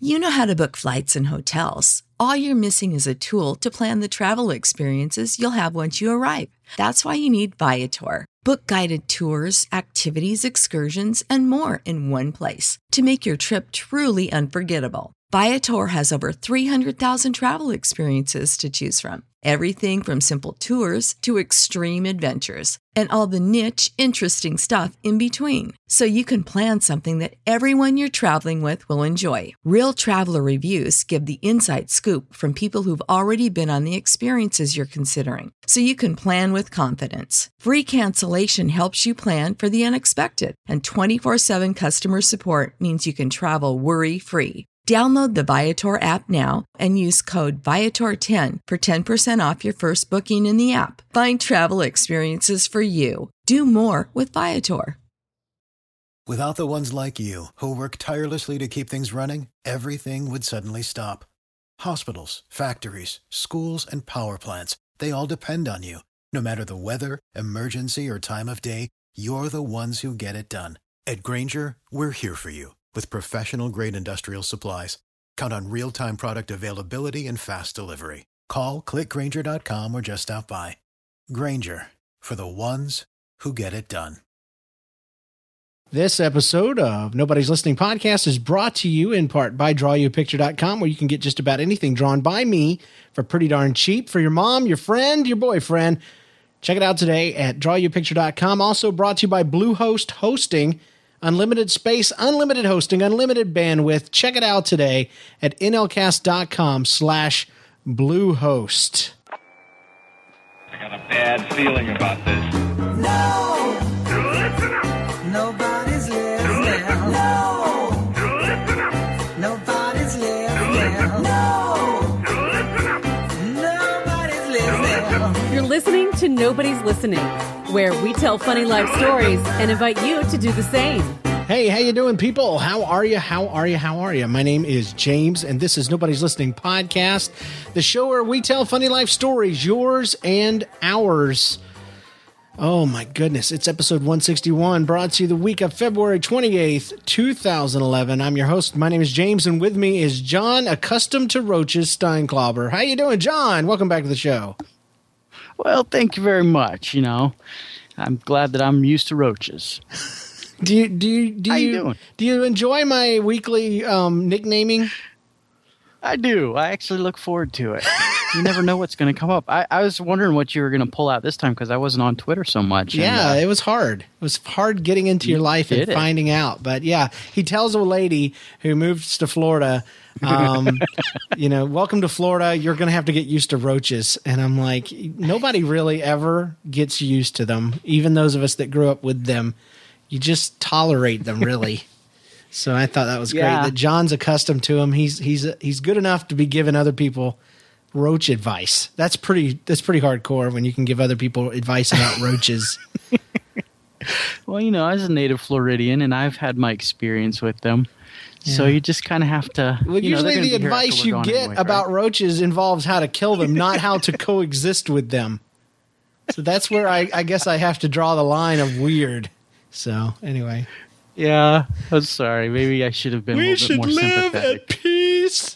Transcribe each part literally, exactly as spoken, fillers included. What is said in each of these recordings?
You know how to book flights and hotels. All you're missing is a tool to plan the travel experiences you'll have once you arrive. That's why you need Viator. Book guided tours, activities, excursions, and more in one place to make your trip truly unforgettable. Viator has over three hundred thousand travel experiences to choose from. Everything from simple tours to extreme adventures and all the niche, interesting stuff in between. So you can plan something that everyone you're traveling with will enjoy. Real traveler reviews give the inside scoop from people who've already been on the experiences you're considering. So you can plan with confidence. Free cancellation helps you plan for the unexpected. And twenty-four seven customer support means you can travel worry-free. Download the Viator app now and use code Viator ten for ten percent off your first booking in the app. Find travel experiences for you. Do more with Viator. Without the ones like you, who work tirelessly to keep things running, everything would suddenly stop. Hospitals, factories, schools, and power plants, they all depend on you. No matter the weather, emergency, or time of day, you're the ones who get it done. At Grainger, we're here for you. With professional-grade industrial supplies, count on real-time product availability and fast delivery. Call, click Grainger dot com, or just stop by. Grainger, for the ones who get it done. This episode of Nobody's Listening Podcast is brought to you in part by draw you a picture dot com, where you can get just about anything drawn by me for pretty darn cheap for your mom, your friend, your boyfriend. Check it out today at draw you a picture dot com. Also brought to you by Bluehost Hosting. Unlimited space, unlimited hosting, unlimited bandwidth. Check it out today at nlcast.com slash Bluehost. I got a bad feeling about this. No! Listen up! Nobody's listening. No! Listen up! Nobody's listening. No! Listen up! Nobody's listening. You're listening to Nobody's Listening, where we tell funny life stories and invite you to do the same. Hey, how you doing, people? How are you? How are you? How are you? My name is James, and this is Nobody's Listening Podcast, the show where we tell funny life stories, yours and ours. Oh, my goodness. It's episode one sixty-one, brought to you the week of February twenty-eighth, twenty eleven. I'm your host. My name is James, and with me is John, accustomed to roaches, Steinklauber. How you doing, John? Welcome back to the show. Well, thank you very much. You know, I'm glad that I'm used to roaches. Do you do you do How you, you doing? do you enjoy my weekly um, nicknaming? I do. I actually look forward to it. You never know what's going to come up. I, I was wondering what you were going to pull out this time because I wasn't on Twitter so much. Yeah, and, uh, it was hard. It was hard getting into your life and it. finding out. But yeah, he tells a lady who moves to Florida, um, you know, welcome to Florida. You're going to have to get used to roaches. And I'm like, nobody really ever gets used to them. Even those of us that grew up with them, you just tolerate them, really. So I thought that was great Yeah. that John's accustomed to them. He's he's he's good enough to be giving other people roach advice. That's pretty that's pretty hardcore when you can give other people advice about roaches. Well, you know, as a native Floridian, and I've had my experience with them. Yeah. So you just kind of have to. Well, you know, usually they're the gonna be here after advice we're you gone get anyway, about right? roaches involves how to kill them, not how to coexist with them. So that's where I, I guess I have to draw the line of weird. So anyway. Yeah, I'm sorry. Maybe I should have been a little bit more sympathetic. peace.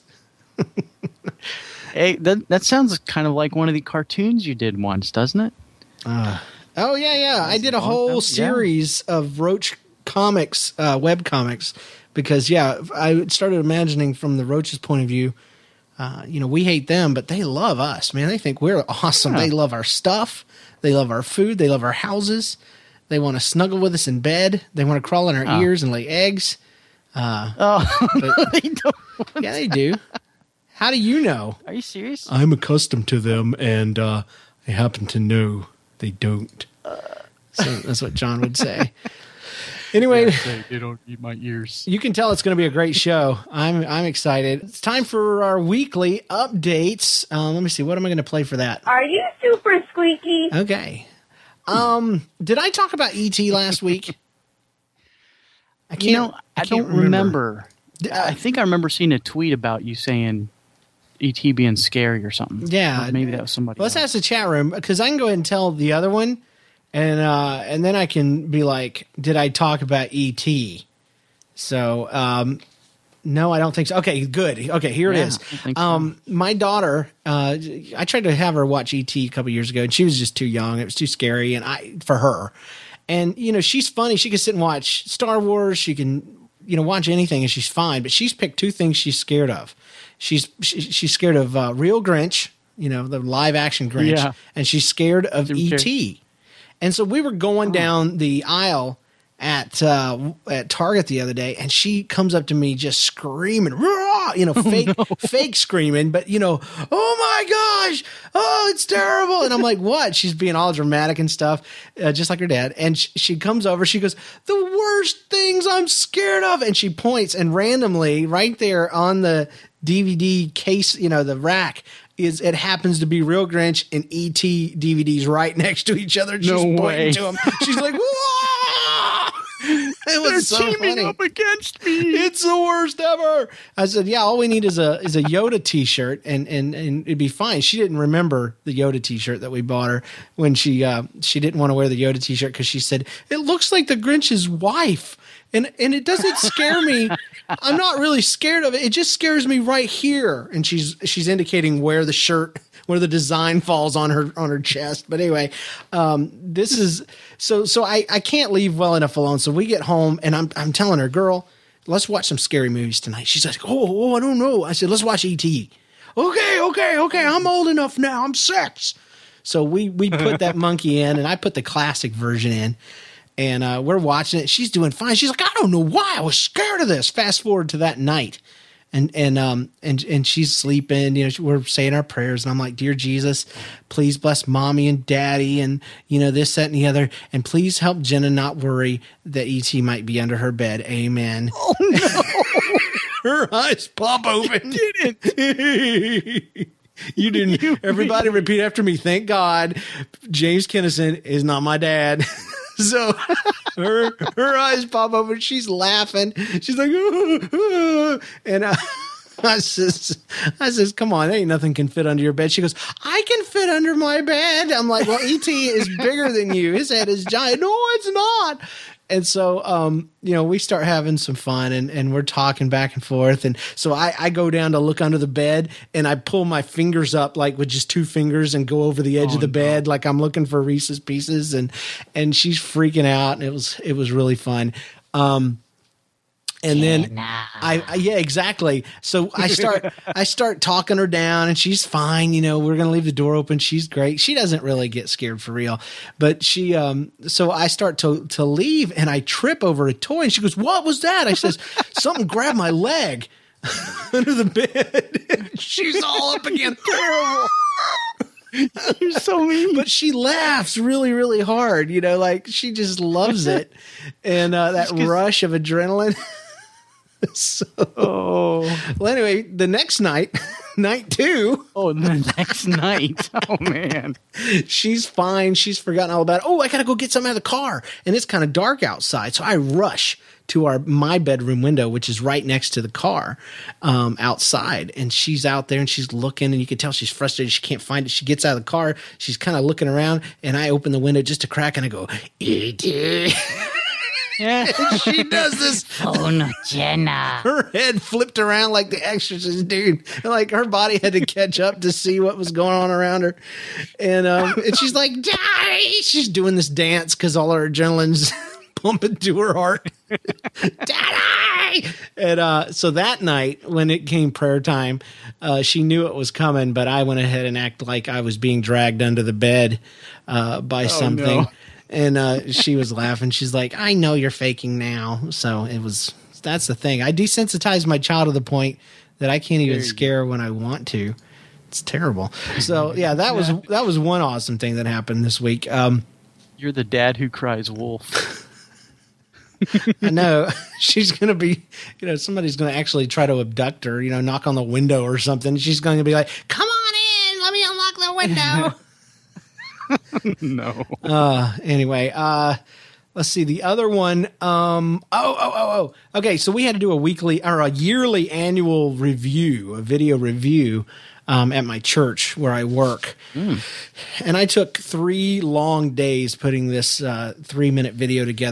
Hey, that that sounds kind of like one of the cartoons you did once, doesn't it? Uh, oh, yeah, yeah. I did a long whole time? series of roach comics, uh, web comics, because, yeah, I started imagining from the roaches' point of view, uh, you know, we hate them, but they love us, man. They think we're awesome. Yeah. They love our stuff. They love our food. They love our houses. They want to snuggle with us in bed. They want to crawl in our Oh. ears and lay eggs. Uh, Oh, but, they don't. yeah, they do. How do you know? Are you serious? I'm accustomed to them, and uh, I happen to know they don't. So that's what John would say. Anyway, they, they don't eat my ears. you can tell it's going to be a great show. I'm I'm excited. It's time for our weekly updates. Um, let me see. What am I going to play for that? Are you super squeaky? Okay. Um, did I talk about E T last week? I can't. You know, I, can't don't remember. I think I remember seeing a tweet about you saying E T being scary or something. Yeah. Or maybe that was somebody Let's else. ask the chat room, because I can go ahead and tell the other one, and uh, and then I can be like, did I talk about E T? So um, No, I don't think so. Okay, good. Okay, here Yeah, it is. I think so. Um, my daughter, uh, I tried to have her watch E T a couple years ago, and she was just too young. It was too scary, and I for her. And you know, she's funny. She can sit and watch Star Wars. She can, you know, watch anything, and she's fine. But she's picked two things she's scared of. She's she, she's scared of uh, real Grinch, you know, the live action Grinch, Yeah. and she's scared of Jim E Carrey. T. And so we were going down the aisle at uh, at Target the other day, and she comes up to me just screaming, "Rah!" you know, fake fake screaming, but you know, oh my gosh, oh it's terrible. And I'm like, what? She's being all dramatic and stuff, uh, just like her dad. And sh- she comes over, she goes, the worst things I'm scared of, and she points, and randomly right there on the D V D case, you know, the rack. Is it happens to be Real Grinch and E T D V Ds right next to each other. She's No pointing way. to them. She's like, whoa! It was They're so teaming funny. up against me. It's the worst ever. I said, yeah, all we need is a is a Yoda T-shirt, and and and it'd be fine. She didn't remember the Yoda T-shirt that we bought her when she uh, she didn't want to wear the Yoda T-shirt because she said it looks like the Grinch's wife, and and it doesn't scare me. I'm not really scared of it. It just scares me right here. And she's she's indicating where the shirt, where the design falls on her on her chest. But anyway, um, this is so so I, I can't leave well enough alone. So we get home and I'm I'm telling her, girl, let's watch some scary movies tonight. She's like, oh, oh I don't know. I said, let's watch E T. Okay, okay, okay. I'm old enough now. I'm six. So we we put that monkey in, and I put the classic version in. And uh, we're watching it. She's doing fine. She's like, I don't know why I was scared of this. Fast forward to that night, and and um and and she's sleeping. You know, we're saying our prayers, and I'm like, dear Jesus, please bless mommy and daddy, and you know this, that, and the other, and please help Jenna not worry that E T might be under her bed. Amen. Oh no! Her eyes pop open. Didn't. You didn't. Everybody repeat after me. Thank God, James Kennison is not my dad. So her her eyes pop open. She's laughing. She's like, "Ah, ah." And uh, I says, I says, come on, ain't nothing can fit under your bed. She goes, I can fit under my bed. I'm like, well, E T is bigger than you. His head is giant. No, it's not. And so, um, you know, we start having some fun, and, and we're talking back and forth. And so I, I go down to look under the bed, and I pull my fingers up like with just two fingers and go over the edge Oh, of the no. bed like I'm looking for Reese's Pieces. And and she's freaking out, and it was it was really fun. Um, and then I, I yeah exactly. So I start I start talking her down, and she's fine. You know, we're gonna leave the door open. She's great. She doesn't really get scared for real, but she um. So I start to to leave, and I trip over a toy, and she goes, "What was that?" I says, "Something grabbed my leg under the bed." She's all up again. Terrible. You're so mean. But she laughs really, really hard. You know, like she just loves it, and uh, that rush of adrenaline. So, Oh, well, anyway, the next night, night two, oh, the next night. Oh man. she's fine. She's forgotten all about it. Oh, I gotta go get something out of the car, and it's kind of dark outside, so I rush to our my bedroom window, which is right next to the car, um, outside, and she's out there and she's looking, and you can tell she's frustrated. She can't find it. She gets out of the car. She's kind of looking around, and I open the window just a crack, and I go, E T. Yeah. She does this. Oh no, Jenna. Her head flipped around like the Exorcist, dude. Like her body had to catch up to see what was going on around her, and um, and she's like, "Daddy!" She's doing this dance because all her adrenaline's pumping to her heart. Daddy! And uh, so that night, when it came prayer time, uh, she knew it was coming, but I went ahead and acted like I was being dragged under the bed uh, by something. no. And uh, she was laughing. She's like, I know you're faking now. So it was, that's the thing. I desensitized my child to the point that I can't even scare her when I want to. It's terrible. So yeah, that was, that was one awesome thing that happened this week. Um, You're the dad who cries wolf. I know she's going to be, you know, somebody's going to actually try to abduct her, you know, knock on the window or something. She's going to be like, come on in. Let me unlock the window. No. Uh, anyway, uh, let's see the other one. Um, oh, oh, oh, oh. Okay. So we had to do a weekly or a yearly annual review, a video review, um, at my church where I work. Mm. And I took three long days putting this, uh, three minute video together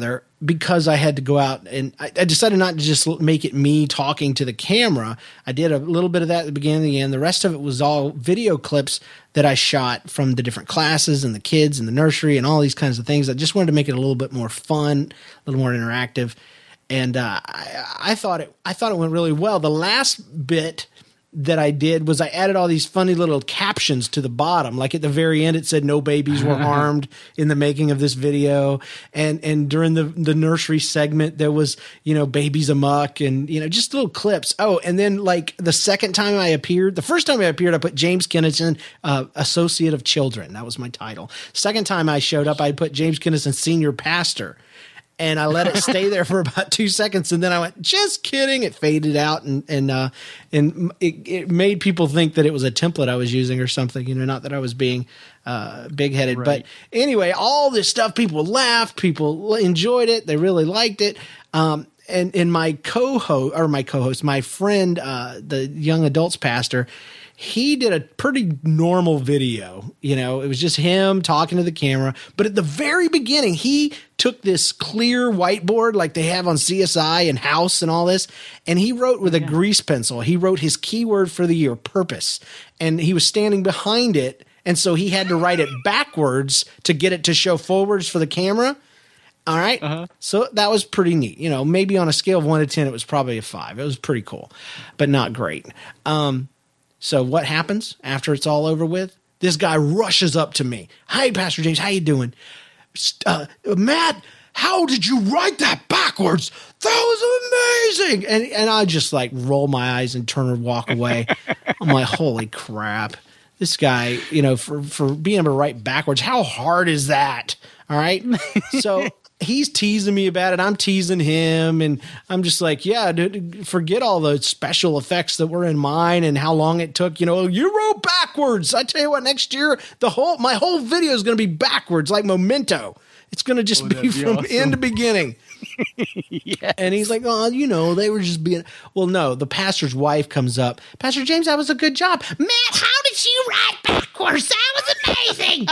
because I had to go out and I, I decided not to just make it me talking to the camera. I did a little bit of that at the beginning and the end. The rest of it was all video clips that I shot from the different classes and the kids and the nursery and all these kinds of things. I just wanted to make it a little bit more fun, a little more interactive. And uh, I, I thought it, I thought it went really well. The last bit that I did was I added all these funny little captions to the bottom. Like at the very end, it said no babies were harmed in the making of this video. And, and during the, the nursery segment, there was, you know, babies amok and, you know, just little clips. Oh, and then like the second time I appeared, the first time I appeared, I put James Kinnison, uh, Associate of Children. That was my title. Second time I showed up, I put James Kinnison, Senior Pastor. And I let it stay there for about two seconds. And then I went, just kidding. It faded out and, and, uh, and it, it made people think that it was a template I was using or something, you know, not that I was being, uh, big headed, right. But anyway, all this stuff, people laughed, people enjoyed it. They really liked it. Um, and, and my co-host or my co-host, my friend, uh, the young adults pastor, he did a pretty normal video. You know, it was just him talking to the camera. But at the very beginning, he took this clear whiteboard like they have on C S I and House and all this, and he wrote with a yeah. grease pencil. He wrote his keyword for the year, purpose. And he was standing behind it, and so he had to write it backwards to get it to show forwards for the camera. All right. Uh-huh. So that was pretty neat. You know, maybe on a scale of one to ten, it was probably a five. It was pretty cool, but not great. Um, So what happens after it's all over with? This guy rushes up to me. Hey, Pastor James, how you doing? Uh, Matt, how did you write that backwards? That was amazing. And and I just like roll my eyes and turn and walk away. I'm like, holy crap. This guy, you know, for, for being able to write backwards, how hard is that? All right. So he's teasing me about it. I'm teasing him. And I'm just like, yeah, dude, forget all the special effects that were in mine and how long it took. You know, you wrote backwards. I tell you what, next year, the whole, my whole video is going to be backwards like Memento. It's going to just oh, be from awesome. end to beginning. Yes. And he's like, oh, you know, they were just being, well, no, the pastor's wife comes up. Pastor James, that was a good job. Matt, how did you write backwards? That was amazing.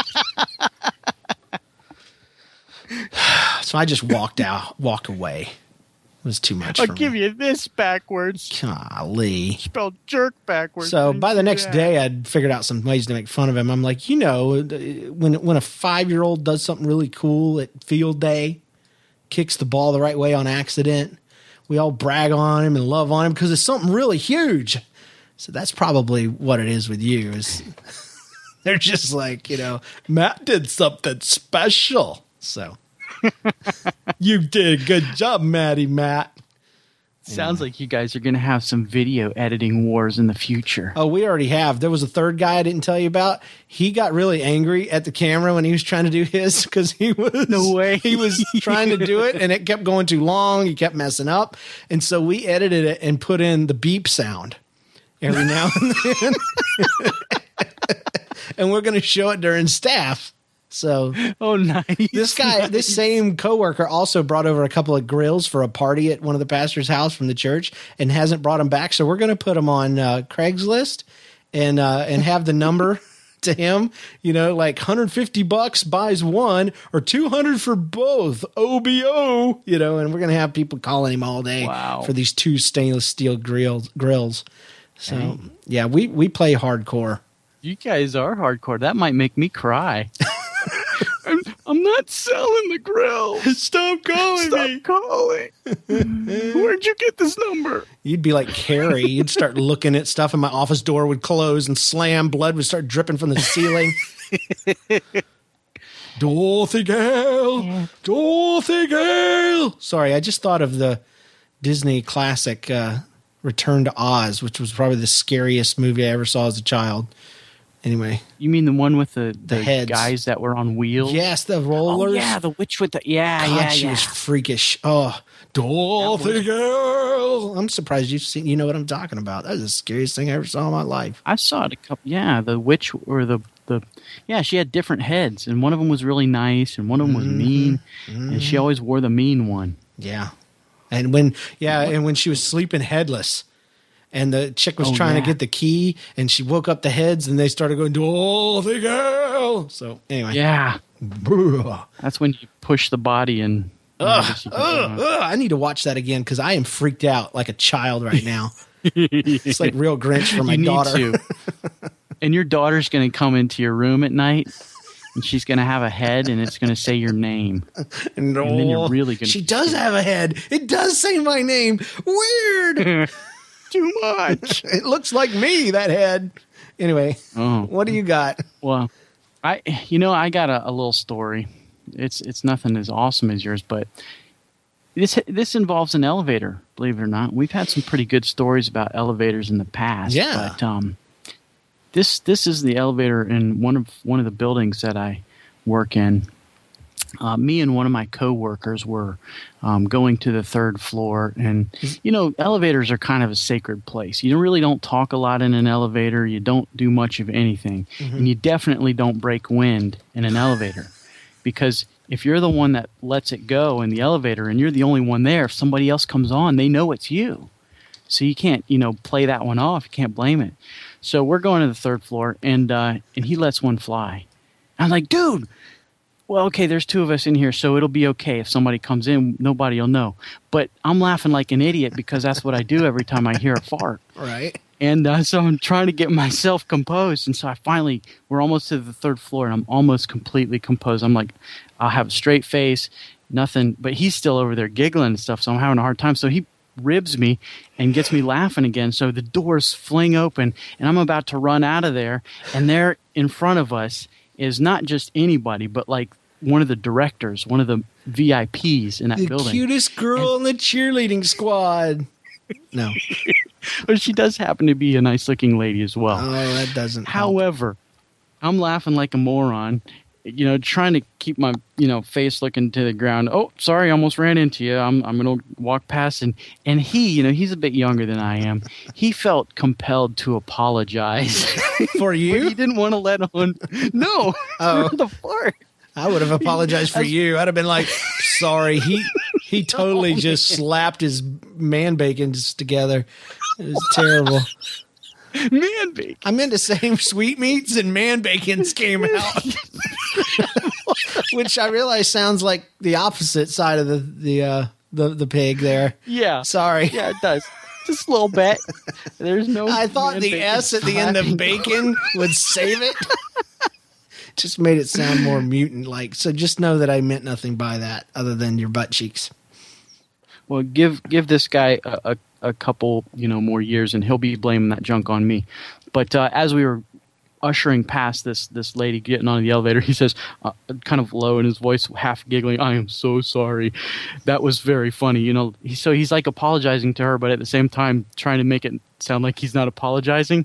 So I just walked out, walked away. It was too much I'll for give me. you this backwards. Golly. Spelled jerk backwards. So by the next day, I'd figured out some ways to make fun of him. I'm like, you know, when when a five-year-old does something really cool at field day, kicks the ball the right way on accident, we all brag on him and love on him because it's something really huge. So that's probably what it is with you. Is they're just like, you know, Matt did something special. So you did a good job, Matty Matt. Sounds yeah. like you guys are going to have some video editing wars in the future. Oh, we already have. There was a third guy I didn't tell you about. He got really angry at the camera when he was trying to do his because he was no way. he was trying to do it and it kept going too long. He kept messing up, and so we edited it and put in the beep sound every now and then, and we're going to show it during staff. So, oh, nice. This guy, nice. this same coworker also brought over a couple of grills for a party at one of the pastor's house from the church and hasn't brought them back. So we're going to put them on uh, Craigslist and, uh, and have the number to him, you know, like one hundred fifty bucks buys one or two hundred for both. O B O, you know, and we're going to have people calling him all day wow. for these two stainless steel grills. grills. So, hey. yeah, we, we play hardcore. You guys are hardcore. That might make me cry. I'm, I'm not selling the grill. Stop calling Stop me. calling. Where'd you get this number? You'd be like Carrie. You'd start looking at stuff and my office door would close and slam. Blood would start dripping from the ceiling. Dorothy Gale. Dorothy Gale. Sorry, I just thought of the Disney classic uh, Return to Oz, which was probably the scariest movie I ever saw as a child. Anyway, you mean the one with the, the, the heads. guys that were on wheels? Yes, the rollers. Oh, yeah, the witch with the yeah, God, yeah, she yeah. was freakish. Oh, Dorothy Girl. I'm surprised you've seen. You know what I'm talking about. That was the scariest thing I ever saw in my life. I saw it a couple. Yeah, the witch or the the yeah, she had different heads, and one of them was really nice, and one of them was mm-hmm. mean, mm-hmm. and she always wore the mean one. Yeah, and when yeah, and when she was sleeping headless. And the chick was oh, trying yeah. to get the key, and she woke up the heads, and they started going, Dorothy Girl. So, anyway. Yeah. That's when you push the body and Ugh, ugh, ugh. I need to watch that again because I am freaked out like a child right now. It's like real Grinch for my you daughter. Need to. And your daughter's going to come into your room at night, and she's going to have a head, and it's going to say your name. No, and then you're really going. She does have a head. It does say my name. Weird. Too much. It looks like me. That head. Anyway, oh. What do you got? Well, I you know I got a, a little story. It's it's nothing as awesome as yours, but this this involves an elevator. Believe it or not, we've had some pretty good stories about elevators in the past. Yeah. But um, this this is the elevator in one of one of the buildings that I work in. Uh, me and one of my coworkers were um, going to the third floor, and you know, elevators are kind of a sacred place. You really don't talk a lot in an elevator. You don't do much of anything, mm-hmm. and you definitely don't break wind in an elevator, because if you're the one that lets it go in the elevator and you're the only one there, if somebody else comes on, they know it's you, so you can't, you know, play that one off. You can't blame it. So we're going to the third floor, and uh, and he lets one fly. I'm like, dude. Well, okay, there's two of us in here, so it'll be okay. If somebody comes in, nobody will know. But I'm laughing like an idiot because that's what I do every time I hear a fart. Right. And uh, so I'm trying to get myself composed. And so I finally, we're almost to the third floor, and I'm almost completely composed. I'm like, I'll have a straight face, nothing. But he's still over there giggling and stuff, so I'm having a hard time. So he ribs me and gets me laughing again. So the doors fling open, and I'm about to run out of there. And there in front of us is not just anybody, but like one of the directors, one of the V I Ps in that the building. The cutest girl and, in the cheerleading squad. No. But she does happen to be a nice-looking lady as well. Oh, that doesn't However, help. I'm laughing like a moron, you know, trying to keep my, you know, face looking to the ground. Oh, sorry, I almost ran into you. I'm I'm going to walk past. And, and he, you know, he's a bit younger than I am. He felt compelled to apologize. For you? He didn't want to let on. No, oh. for the fart. I would have apologized for you. I'd have been like, sorry. He he totally just slapped his man bacons together. It was terrible. Man bacon. I meant to say sweetmeats and man bacons came out. Which I realize sounds like the opposite side of the the uh, the, the pig there. Yeah. Sorry. Yeah, it does. Just a little bit. There's no. I thought the S at the end of bacon would save it. Just made it sound more mutant-like. So just know that I meant nothing by that other than your butt cheeks. Well, give give this guy a, a, a couple, you know, more years, and he'll be blaming that junk on me. But uh, as we were ushering past this this lady getting on the elevator, he says, uh, kind of low in his voice, half giggling, "I am so sorry. That was very funny." You know, he, so he's like apologizing to her, but at the same time trying to make it sound like he's not apologizing.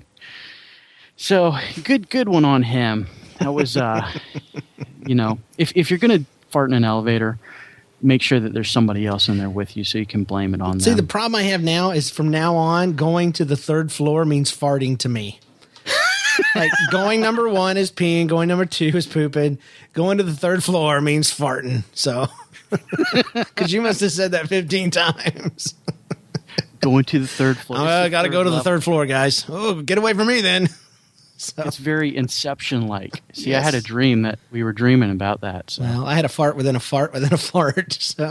So good good one on him. That was, uh, you know, if if you're going to fart in an elevator, make sure that there's somebody else in there with you so you can blame it on See, them. the problem I have now is from now on, going to the third floor means farting to me. Like, going number one is peeing, going number two is pooping, going to the third floor means farting. So, because you must have said that fifteen times. Going to the third floor. Oh, I got to go to the third floor, guys. Oh, get away from me then. So. It's very Inception-like. See, Yes. I had a dream that we were dreaming about that. So. Well, I had a fart within a fart within a fart. So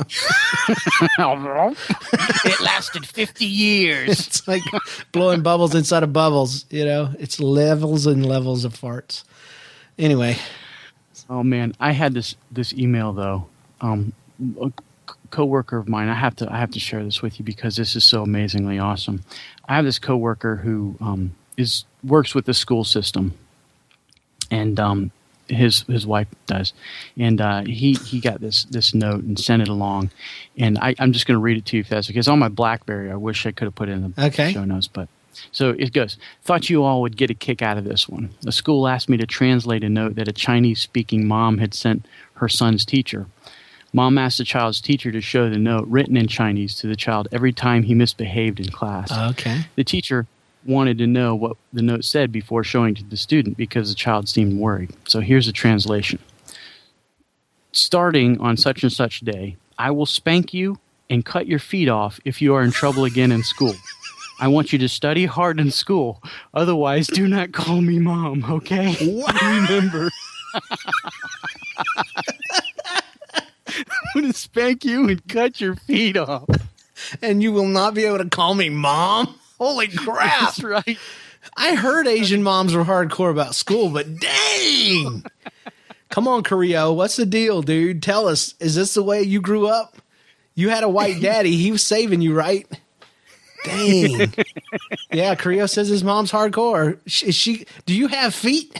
it lasted fifty years. It's like blowing bubbles inside of bubbles. You know, it's levels and levels of farts. Anyway. Oh man, I had this this email though. Um, a coworker of mine. I have to I have to share this with you because this is so amazingly awesome. I have this coworker who um, is works with the school system, and um, his his wife does, and uh, he he got this this note and sent it along, and I, I'm just going to read it to you if that's okay. It's on my BlackBerry. I wish I could have put it in the okay. show notes, but. So it goes, thought you all would get a kick out of this one. The school asked me to translate a note that a Chinese-speaking mom had sent her son's teacher. Mom asked the child's teacher to show the note written in Chinese to the child every time he misbehaved in class. Okay. The teacher wanted to know what the note said before showing to the student because the child seemed worried. So here's a translation. Starting on such and such day, I will spank you and cut your feet off if you are in trouble again in school. I want you to study hard in school. Otherwise, do not call me mom, okay? What? Remember. I'm going to spank you and cut your feet off. And you will not be able to call me mom? Holy crap. That's right. I heard Asian moms were hardcore about school, but dang. Come on, Carrillo. What's the deal, dude? Tell us. Is this the way you grew up? You had a white daddy. He was saving you, right? Dang. Yeah, Carrillo says his mom's hardcore. Is she? Do you have feet?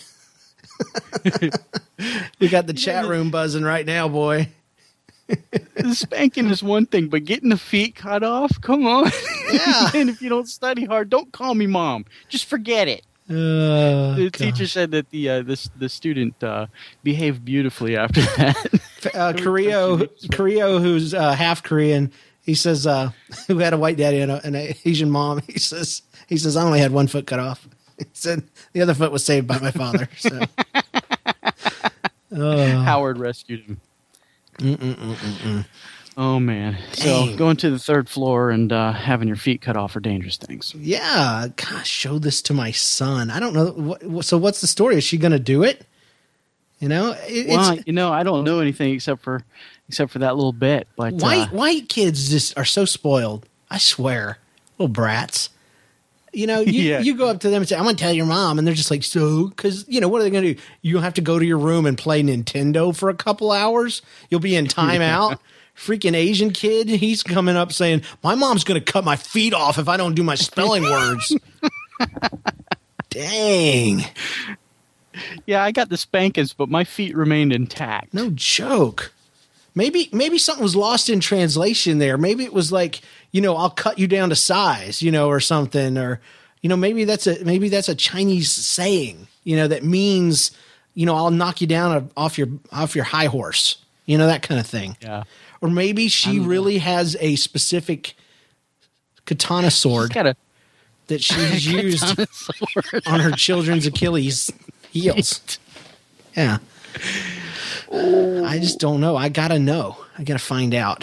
We got the chat room buzzing right now, boy. The spanking is one thing, but getting the feet cut off, come on. Yeah. And if you don't study hard, don't call me mom. Just forget it. Uh, the gosh. teacher said that the uh, the, the student uh, behaved beautifully after that. uh, Carrillo, Carrillo, who's uh, half Korean, he says, uh, who had a white daddy and, a, and an Asian mom. He says, he says, I only had one foot cut off. He said the other foot was saved by my father. So. uh, Howard rescued him. Mm-mm-mm-mm-mm. Oh, man. Dang. So going to the third floor and uh, having your feet cut off are dangerous things. Yeah. Gosh, show this to my son. I don't know. What, so what's the story? Is she going to do it? You know, it, Well, it's you know, I don't know anything except for except for that little bit. But white, uh, white kids just are so spoiled. I swear. Little brats. You know, you, Yeah. you go up to them and say, I'm going to tell your mom. And they're just like, so? Because, you know, what are they going to do? You have to go to your room and play Nintendo for a couple hours? You'll be in timeout? Freaking Asian kid, he's coming up saying, my mom's going to cut my feet off if I don't do my spelling words. Dang. yeah, I got the spankings, but my feet remained intact. No joke. Maybe maybe something was lost in translation there. Maybe it was like, you know, I'll cut you down to size, you know, or something. Or, you know, maybe that's a maybe that's a Chinese saying, you know, that means, you know, I'll knock you down off your off your high horse. You know, that kind of thing. Yeah. Or maybe she really has a specific katana sword Got a that she's used on her children's Achilles heels. Yeah. I just don't know. I gotta know. I gotta find out.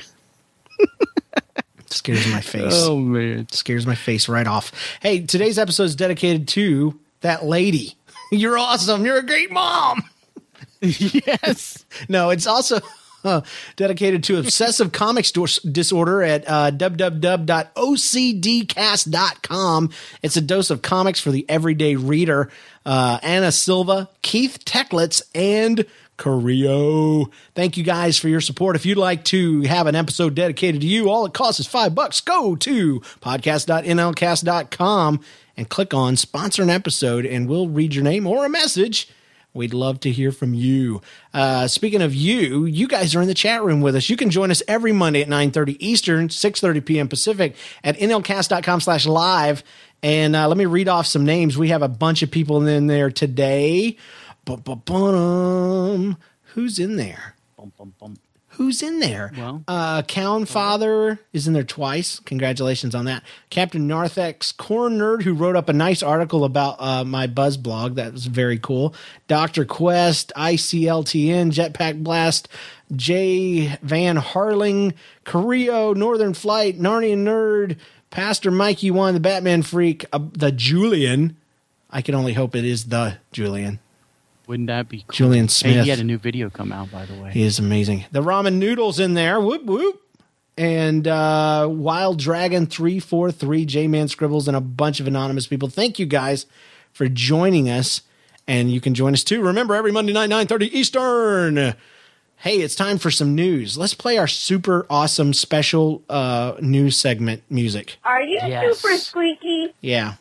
It scares my face. Oh, man. It scares my face right off. Hey, today's episode is dedicated to that lady. You're awesome. You're a great mom. Yes. No, it's also uh, dedicated to obsessive comics dis- disorder at uh, w w w dot o c d cast dot com. It's a dose of comics for the everyday reader. Uh, Anna Silva, Keith Techlitz, and Carrillo. Thank you guys for your support. If you'd like to have an episode dedicated to you, all it costs is five bucks. Go to podcast dot n l cast dot com and click on sponsor an episode, and we'll read your name or a message. We'd love to hear from you. Uh, speaking of you, you guys are in the chat room with us. You can join us every Monday at nine thirty Eastern, six thirty p.m. Pacific at n l cast dot com slash live. And uh, let me read off some names. We have a bunch of people in there today. Ba-ba-ba-dum. Who's in there? Bum, bum, bum. Who's in there? Well, uh, Cowan Father is in there twice. Congratulations on that. Captain Narthex, Corn Nerd, who wrote up a nice article about uh, my Buzz blog. That was very cool. Doctor Quest, I C L T N, Jetpack Blast, Jay Van Harling, Carrillo, Northern Flight, Narnian Nerd, Pastor Mikey One, the Batman Freak, uh, the Julian. I can only hope it is the Julian. wouldn't that be cool? Julian Smith. Hey, he had a new video come out, by the way. He is amazing. The Ramen Noodles in there. Whoop, whoop. And uh, Wild Dragon three four three, J-Man Scribbles, and a bunch of anonymous people. Thank you guys for joining us. And you can join us too. Remember, every Monday night, nine thirty Eastern. Hey, it's time for some news. Let's play our super awesome special uh, news segment music. Are you Yes. super squeaky? Yeah.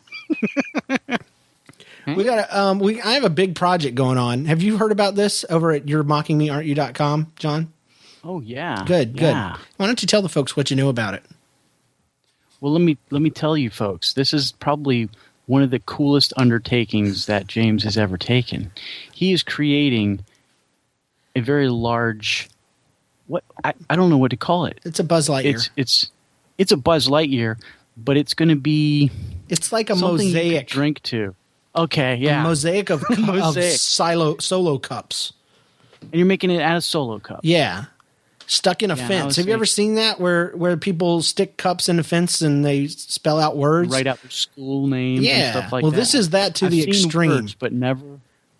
We got a, um, we, I have a big project going on. Have you heard about this over at you're mocking me aren't you dot com, John? Oh yeah. Good, good. Yeah. Why don't you tell the folks what you know about it? Well, let me let me tell you, folks. This is probably one of the coolest undertakings that James has ever taken. He is creating a very large. What I, I don't know what to call it. It's a Buzz Lightyear. It's it's it's a Buzz Lightyear, but it's going to be It's like a something you could mosaic. drink to. Okay, yeah. A mosaic of, of Mosaic. silo, solo cups. And you're making it out of Solo Cup. Yeah. Stuck in a Yeah, I fence. was Have you ever thinking- seen that where, where people stick cups in a fence and they spell out words? Write out their school names Yeah. and stuff like Well, that. this is that to I've the seen extreme. words, but never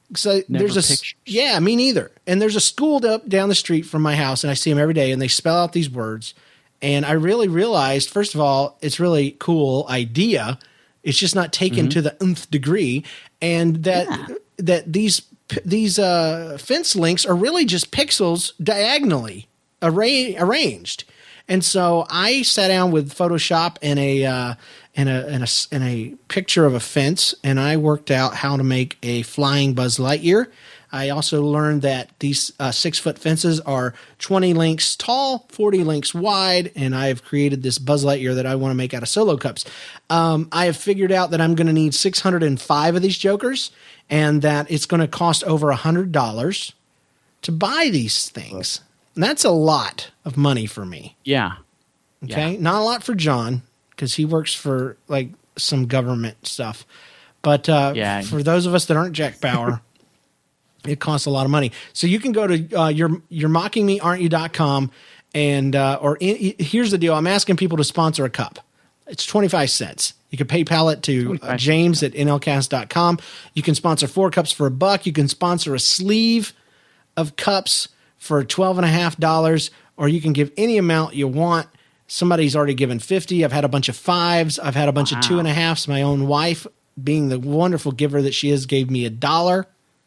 So Never there's a pictures. yeah, me neither. And there's a school up down the street from my house, and I see them every day, and they spell out these words. And I really realized, first of all, it's really cool idea. It's just not taken Mm-hmm. to the nth degree, and that Yeah. that these these uh, fence links are really just pixels diagonally array, arranged. And so I sat down with Photoshop and a uh, and a and a and a picture of a fence, and I worked out how to make a flying Buzz Lightyear. I also learned that these uh, six foot fences are twenty links tall, forty links wide, and I have created this Buzz Lightyear that I want to make out of Solo cups. Um, I have figured out that I'm going to need six hundred five of these jokers, and that it's going to cost over one hundred dollars to buy these things. And that's a lot of money for me. Yeah. Okay. Yeah. Not a lot for John because he works for like some government stuff. But uh, Yeah. for those of us that aren't Jack Bauer, it costs a lot of money. So you can go to uh, your, you're mocking me, aren't you dot com. And, uh, or in, here's the deal. I'm asking people to sponsor a cup. It's twenty-five cents. You can PayPal it to uh, James at N L cast dot com. You can sponsor four cups for a buck. You can sponsor a sleeve of cups for twelve and a half dollars, or you can give any amount you want. Somebody's already given fifty. I've had a bunch of fives. I've had a bunch Wow. of two and a halves. My own wife, being the wonderful giver that she is, gave me a dollar.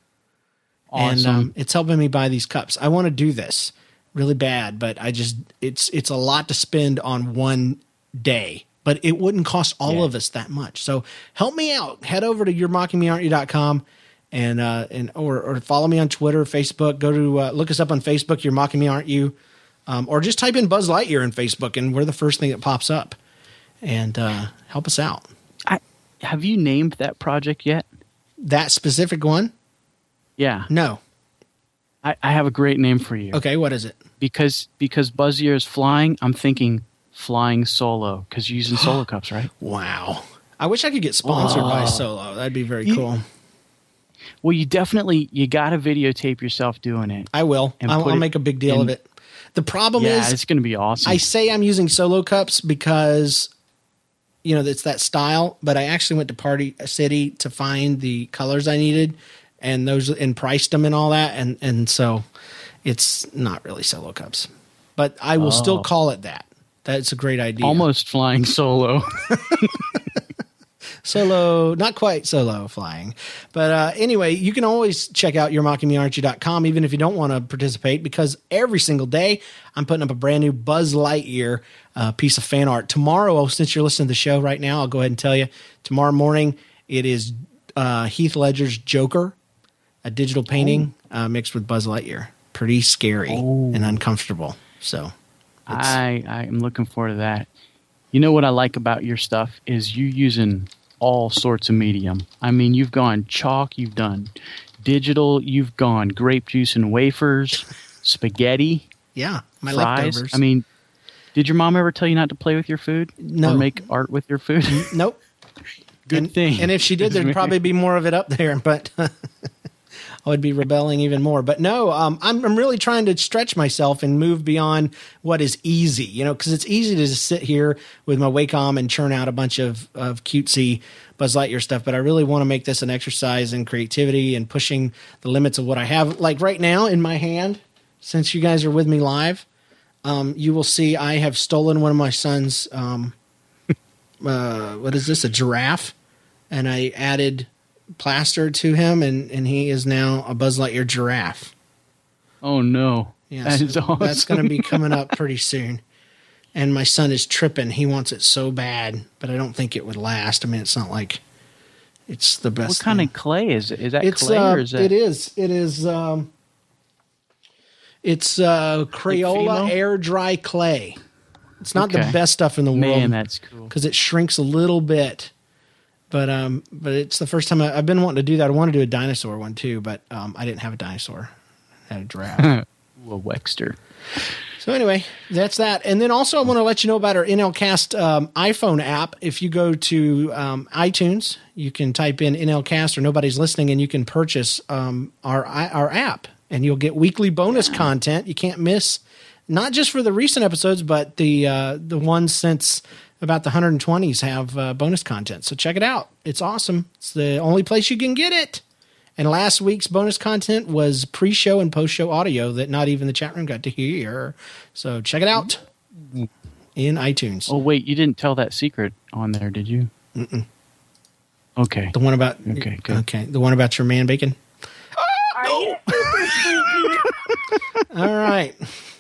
And Awesome. um, it's helping me buy these cups. I want to do this really bad, but I just, it's, it's a lot to spend on one day, but it wouldn't cost all Yeah. of us that much. So help me out. Head over to you're mocking me aren't you dot com. And, uh, and, or, or follow me on Twitter, Facebook, go to, uh, look us up on Facebook. You're mocking me, aren't you? Um, or just type in Buzz Lightyear in Facebook and we're the first thing that pops up, and, uh, help us out. I, have you named that project yet? That specific one? Yeah. No. I, I have a great name for you. Okay. What is it? Because because Buzzier is flying, I'm thinking flying solo because you're using solo cups, right? Wow. I wish I could get sponsored by Solo. That'd be very You- cool. Well, you definitely you got to videotape yourself doing it. I will. And I'll, put I'll it make a big deal in- of it. The problem Yeah, is it's going to be awesome. I say I'm using Solo cups because, you know, it's that style, but I actually went to Party City to find the colors I needed and those and priced them and all that. And, and so it's not really Solo cups, but I will still Oh. call it that. That's a great idea. Almost flying solo. Solo, not quite solo flying. But uh, anyway, you can always check out your mocking me aren't you dot com, even if you don't want to participate, because every single day I'm putting up a brand new Buzz Lightyear uh, piece of fan art. Tomorrow, since you're listening to the show right now, I'll go ahead and tell you, tomorrow morning it is uh, Heath Ledger's Joker, a digital painting uh, mixed with Buzz Lightyear. Pretty scary and uncomfortable. So it's, I I am looking forward to that. You know what I like about your stuff is you using all sorts of medium. I mean, you've gone chalk, you've done digital, you've gone grape juice and wafers, spaghetti, yeah, my fries. leftovers. I mean, did your mom ever tell you not to play with your food? No. Or make art with your food? nope. Good and, thing. And if she did, there'd probably be more of it up there, but I would be rebelling even more. But no, um, I'm, I'm really trying to stretch myself and move beyond what is easy, you know, because it's easy to just sit here with my Wacom and churn out a bunch of, of cutesy Buzz Lightyear stuff. But I really want to make this an exercise in creativity and pushing the limits of what I have. Like right now in my hand, since you guys are with me live, um, you will see I have stolen one of my son's, um, uh, what is this, a giraffe? And I added plaster to him, and, and he is now a Buzz Lightyear giraffe. Oh no. Yes, That is awesome. That's going to be coming up pretty soon. And my son is tripping. He wants it so bad, but I don't think it would last. I mean, it's not like it's the best. What kind thing. of clay is it? Is that It's clay uh, or is that? it is it is um, it's uh, Crayola Fimo? air dry clay. It's not the Okay. best stuff in the Man, world. that's cool. because it shrinks a little bit. But um, but it's the first time I, I've been wanting to do that. I want to do a dinosaur one too, but um, I didn't have a dinosaur. I had a giraffe. Ooh, a Wexter. So anyway, that's that. And then also I want to let you know about our N L Cast um, iPhone app. If you go to um, iTunes, you can type in N L Cast or Nobody's Listening, and you can purchase um, our our app, and you'll get weekly bonus content. You can't miss, not just for the recent episodes, but the uh, the ones since about the one hundred twenties have uh, bonus content. So check it out. It's awesome. It's the only place you can get it. And last week's bonus content was pre-show and post-show audio that not even the chat room got to hear. So check it out in iTunes. Oh, wait, you didn't tell that secret on there, did you? Mm-mm. Okay. The one about okay, good. Okay, the one about your man bacon. Are you super squeaky? All right.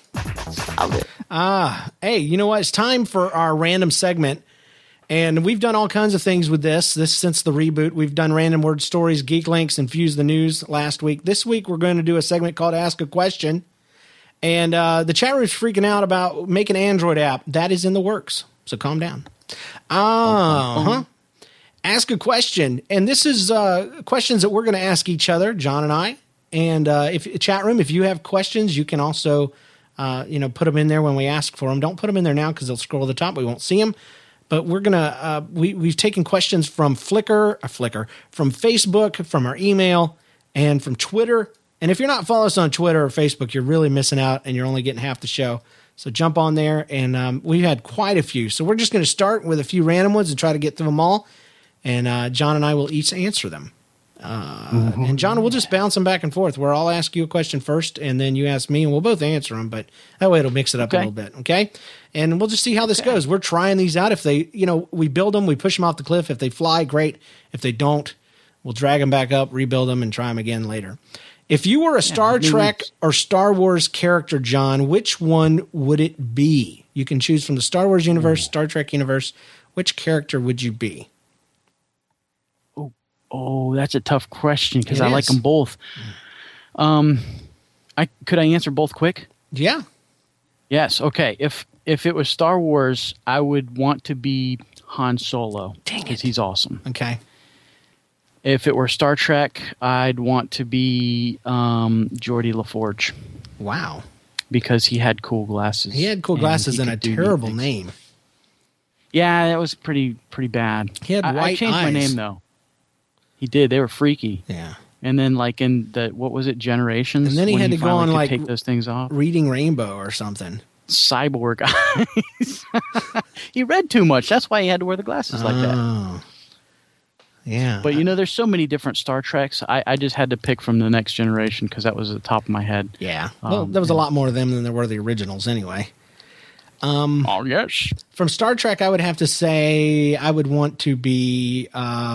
Ah, hey, you know what? It's time for our random segment. And we've done all kinds of things with this. This since the reboot. We've done random word stories, geek links, and Fuse the News last week. This week we're going to do a segment called Ask a Question. And uh, the chat room's freaking out about making an Android app. That is in the works. So calm down. Uh-huh. Ask a question. And this is uh, questions that we're going to ask each other, John and I. And uh, if chat room, if you have questions, you can also uh, you know, put them in there when we ask for them. Don't put them in there now because they'll scroll to the top. We won't see them. But we're going to, uh, we, we've taken questions from Flickr, uh, Flickr, from Facebook, from our email, and from Twitter. And if you're not following us on Twitter or Facebook, you're really missing out and you're only getting half the show. So jump on there. And um, we've had quite a few. So we're just going to start with a few random ones and try to get through them all. And uh, John and I will each answer them. Uh, mm-hmm. And John, we'll just bounce them back and forth where I'll ask you a question first and then you ask me and we'll both answer them, but that way it'll mix it up okay. a little bit. Okay. And we'll just see how this okay. goes. We're trying these out. If they, you know, we build them, we push them off the cliff. If they fly, great. If they don't, we'll drag them back up, rebuild them and try them again later. If you were a Star yeah, Trek or Star Wars character, John, which one would it be? You can choose from the Star Wars universe, Star Trek universe. Which character would you be? Oh, that's a tough question because I is. like them both. Um, I could I answer both quick? Yeah. Yes. Okay. If if it was Star Wars, I would want to be Han Solo because he's awesome. Okay. If it were Star Trek, I'd want to be um, Geordi LaForge. Wow. Because he had cool glasses. He had cool glasses and, and a terrible name. Yeah, that was pretty pretty bad. He had I, white I changed eyes. my name though. He did. They were freaky. Yeah. And then, like in the what was it, Generations? And then he had to go on like take those things off. Reading Rainbow or something. Cyborg eyes. He read too much. That's why he had to wear the glasses oh. like that. Yeah. But you know, there's so many different Star Treks. I, I just had to pick from the Next Generation because that was at the top of my head. Yeah. Well, um, there was a lot more of them than there were the originals, anyway. Um, oh yes. From Star Trek, I would have to say I would want to be. Uh,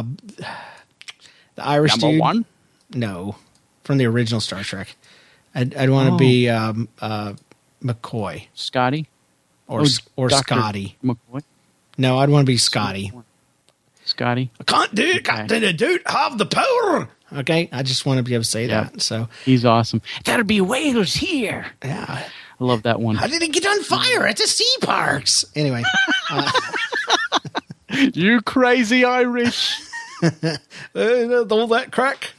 The Irish Number dude? one? No, from the original Star Trek. I'd, I'd want to oh. be um, uh, McCoy, Scotty, or oh, or Doctor Scotty. McCoy. No, I'd want to be Scotty. Scotty. I can't do it. Can't do it. Have the power. Okay, I just want to be able to say yep. that. So he's awesome. There'll be whales here. Yeah, I love that one. How did it get on fire at the sea parks? Anyway, uh, you crazy Irish. All that crack.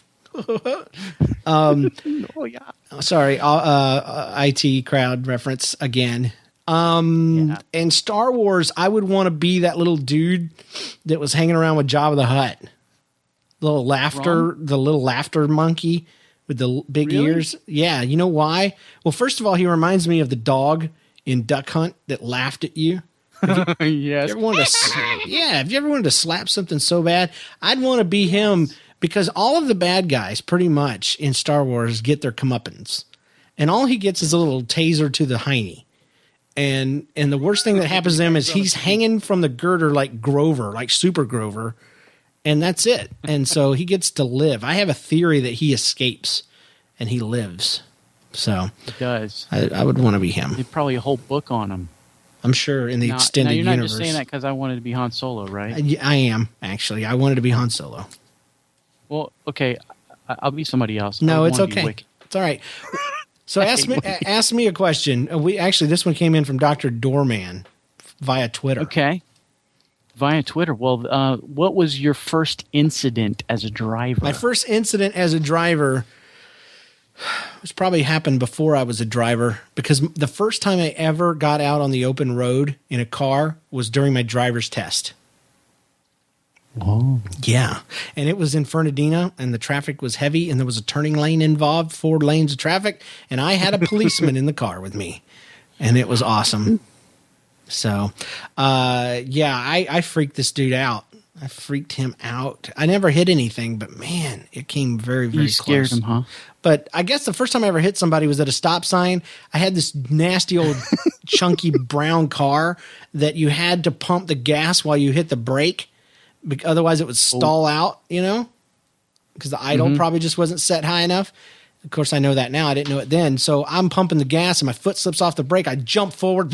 um, oh yeah. Sorry, uh, uh, I T crowd reference again. Um, yeah. And Star Wars, I would want to be that little dude that was hanging around with Jabba the Hutt. Little laughter, Wrong. the little laughter monkey with the big really? ears. Yeah, you know why? Well, first of all, he reminds me of the dog in Duck Hunt that laughed at you. You, yes. You ever wanted to, yeah, if you ever wanted to slap something so bad, I'd want to be him because all of the bad guys pretty much in Star Wars get their comeuppance. And all he gets is a little taser to the hiney. And and the worst thing that happens to him is he's hanging from the girder like Grover, like Super Grover, and that's it. And so he gets to live. I have a theory that he escapes and he lives. So he does. I, I would want to be him. There's probably a whole book on him. I'm sure in the now, extended now you're not universe. just saying that because I wanted to be Han Solo, right? I, I am, actually. I wanted to be Han Solo. Well, okay. I, I'll be somebody else. No, it's okay. It's all right. So ask me ask me a question. We Actually, this one came in from Doctor Doorman via Twitter. Okay. Via Twitter. Well, uh, what was your first incident as a driver? My first incident as a driver was probably happened before I was a driver because the first time I ever got out on the open road in a car was during my driver's test. Oh. Yeah. And it was in Fernandina and the traffic was heavy and there was a turning lane involved, four lanes of traffic, and I had a policeman in the car with me and it was awesome. So, uh, yeah, I, I freaked this dude out. I freaked him out. I never hit anything, but man, it came very, very You scared close. him, huh? But I guess the first time I ever hit somebody was at a stop sign. I had this nasty old chunky brown car that you had to pump the gas while you hit the brake. Bec- Otherwise it would stall out, you know, because the idle Mhm. probably just wasn't set high enough. Of course, I know that now. I didn't know it then. So I'm pumping the gas and my foot slips off the brake. I jump forward.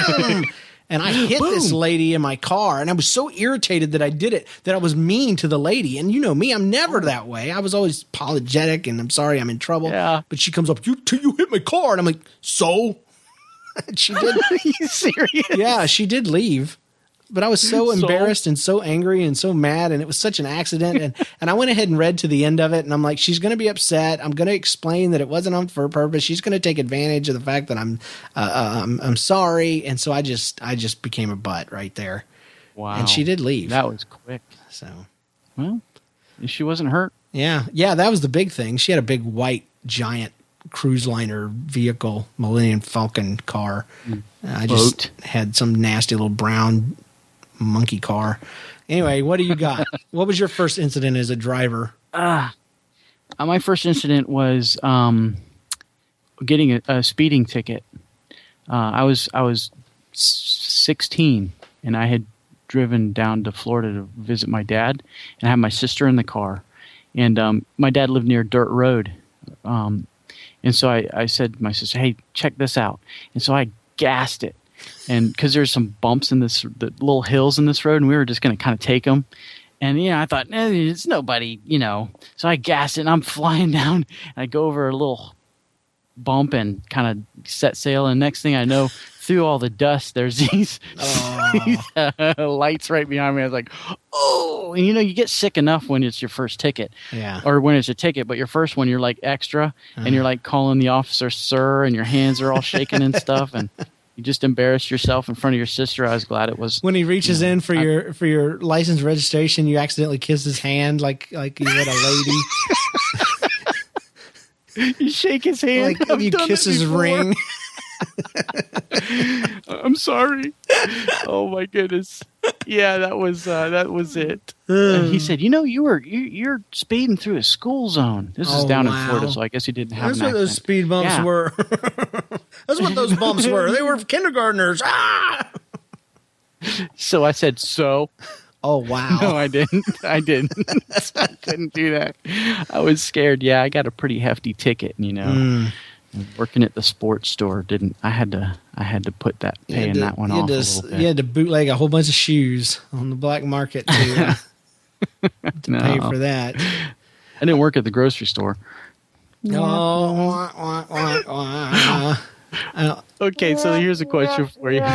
And I hit this lady in my car, and I was so irritated that I did it, that I was mean to the lady. And you know me, I'm never that way. I was always apologetic, and I'm sorry, I'm in trouble. Yeah. But she comes up, you you hit my car, and I'm like, so? She did. Are you serious? Yeah, she did leave. But I was so So? embarrassed and so angry and so mad, and it was such an accident. And, and I went ahead and read to the end of it, and I'm like, she's going to be upset. I'm going to explain that it wasn't on for a purpose. She's going to take advantage of the fact that I'm, uh, uh, I'm, I'm sorry. And so I just, I just became a butt right there. Wow. And she did leave. That was quick. So, well, she wasn't hurt. yeah, yeah, that was the big thing. She had a big white giant cruise liner vehicle, Millennium Falcon car. I just Boat. had some nasty little brown monkey car. Anyway, what do you got? What was your first incident as a driver? Uh, my first incident was um, getting a, a speeding ticket. Uh, I was I was sixteen, and I had driven down to Florida to visit my dad, and I had my sister in the car. And um, my dad lived near Dirt Road, um, and so I, I said to my sister, "Hey, check this out." And so I gassed it. And because there's some bumps in this, the little hills in this road, and we were just going to kind of take them. And, you know, I thought, eh, it's nobody, you know. So I gassed it, and I'm flying down. And I go over a little bump and kind of set sail. And next thing I know, through all the dust, there's these, these uh, lights right behind me. I was like, oh. And, you know, you get sick enough when it's your first ticket. Yeah. Or when it's a ticket, but your first one, you're like extra. Uh-huh. And you're like calling the officer, sir, and your hands are all shaking and stuff. And you just embarrassed yourself in front of your sister. I was glad it was. When he reaches you know, in for I- your for your license registration, you accidentally kiss his hand like like you had a lady. You shake his hand. Like I've you done kiss that his before. ring. I'm sorry. Oh my goodness. Yeah, that was uh, that was it. And he said, "You know, you were you, you're speeding through a school zone. This is Oh, down wow. in Florida, so I guess he didn't have That's an what those accent." speed bumps Yeah. were. That's what those bumps were. They were kindergartners. Ah! So I said, "So." Oh wow. No, I didn't. I didn't. I couldn't do that. I was scared. Yeah, I got a pretty hefty ticket. You know, Mm. working at the sports store didn't. I had to. I had to put that You had paying to- that one you had off to a s- little bit. You had to bootleg a whole bunch of shoes on the black market to, uh, to No. pay for that. I didn't work at the grocery store. Oh, wah, wah, wah, wah. Uh, Okay, so here's a question for you.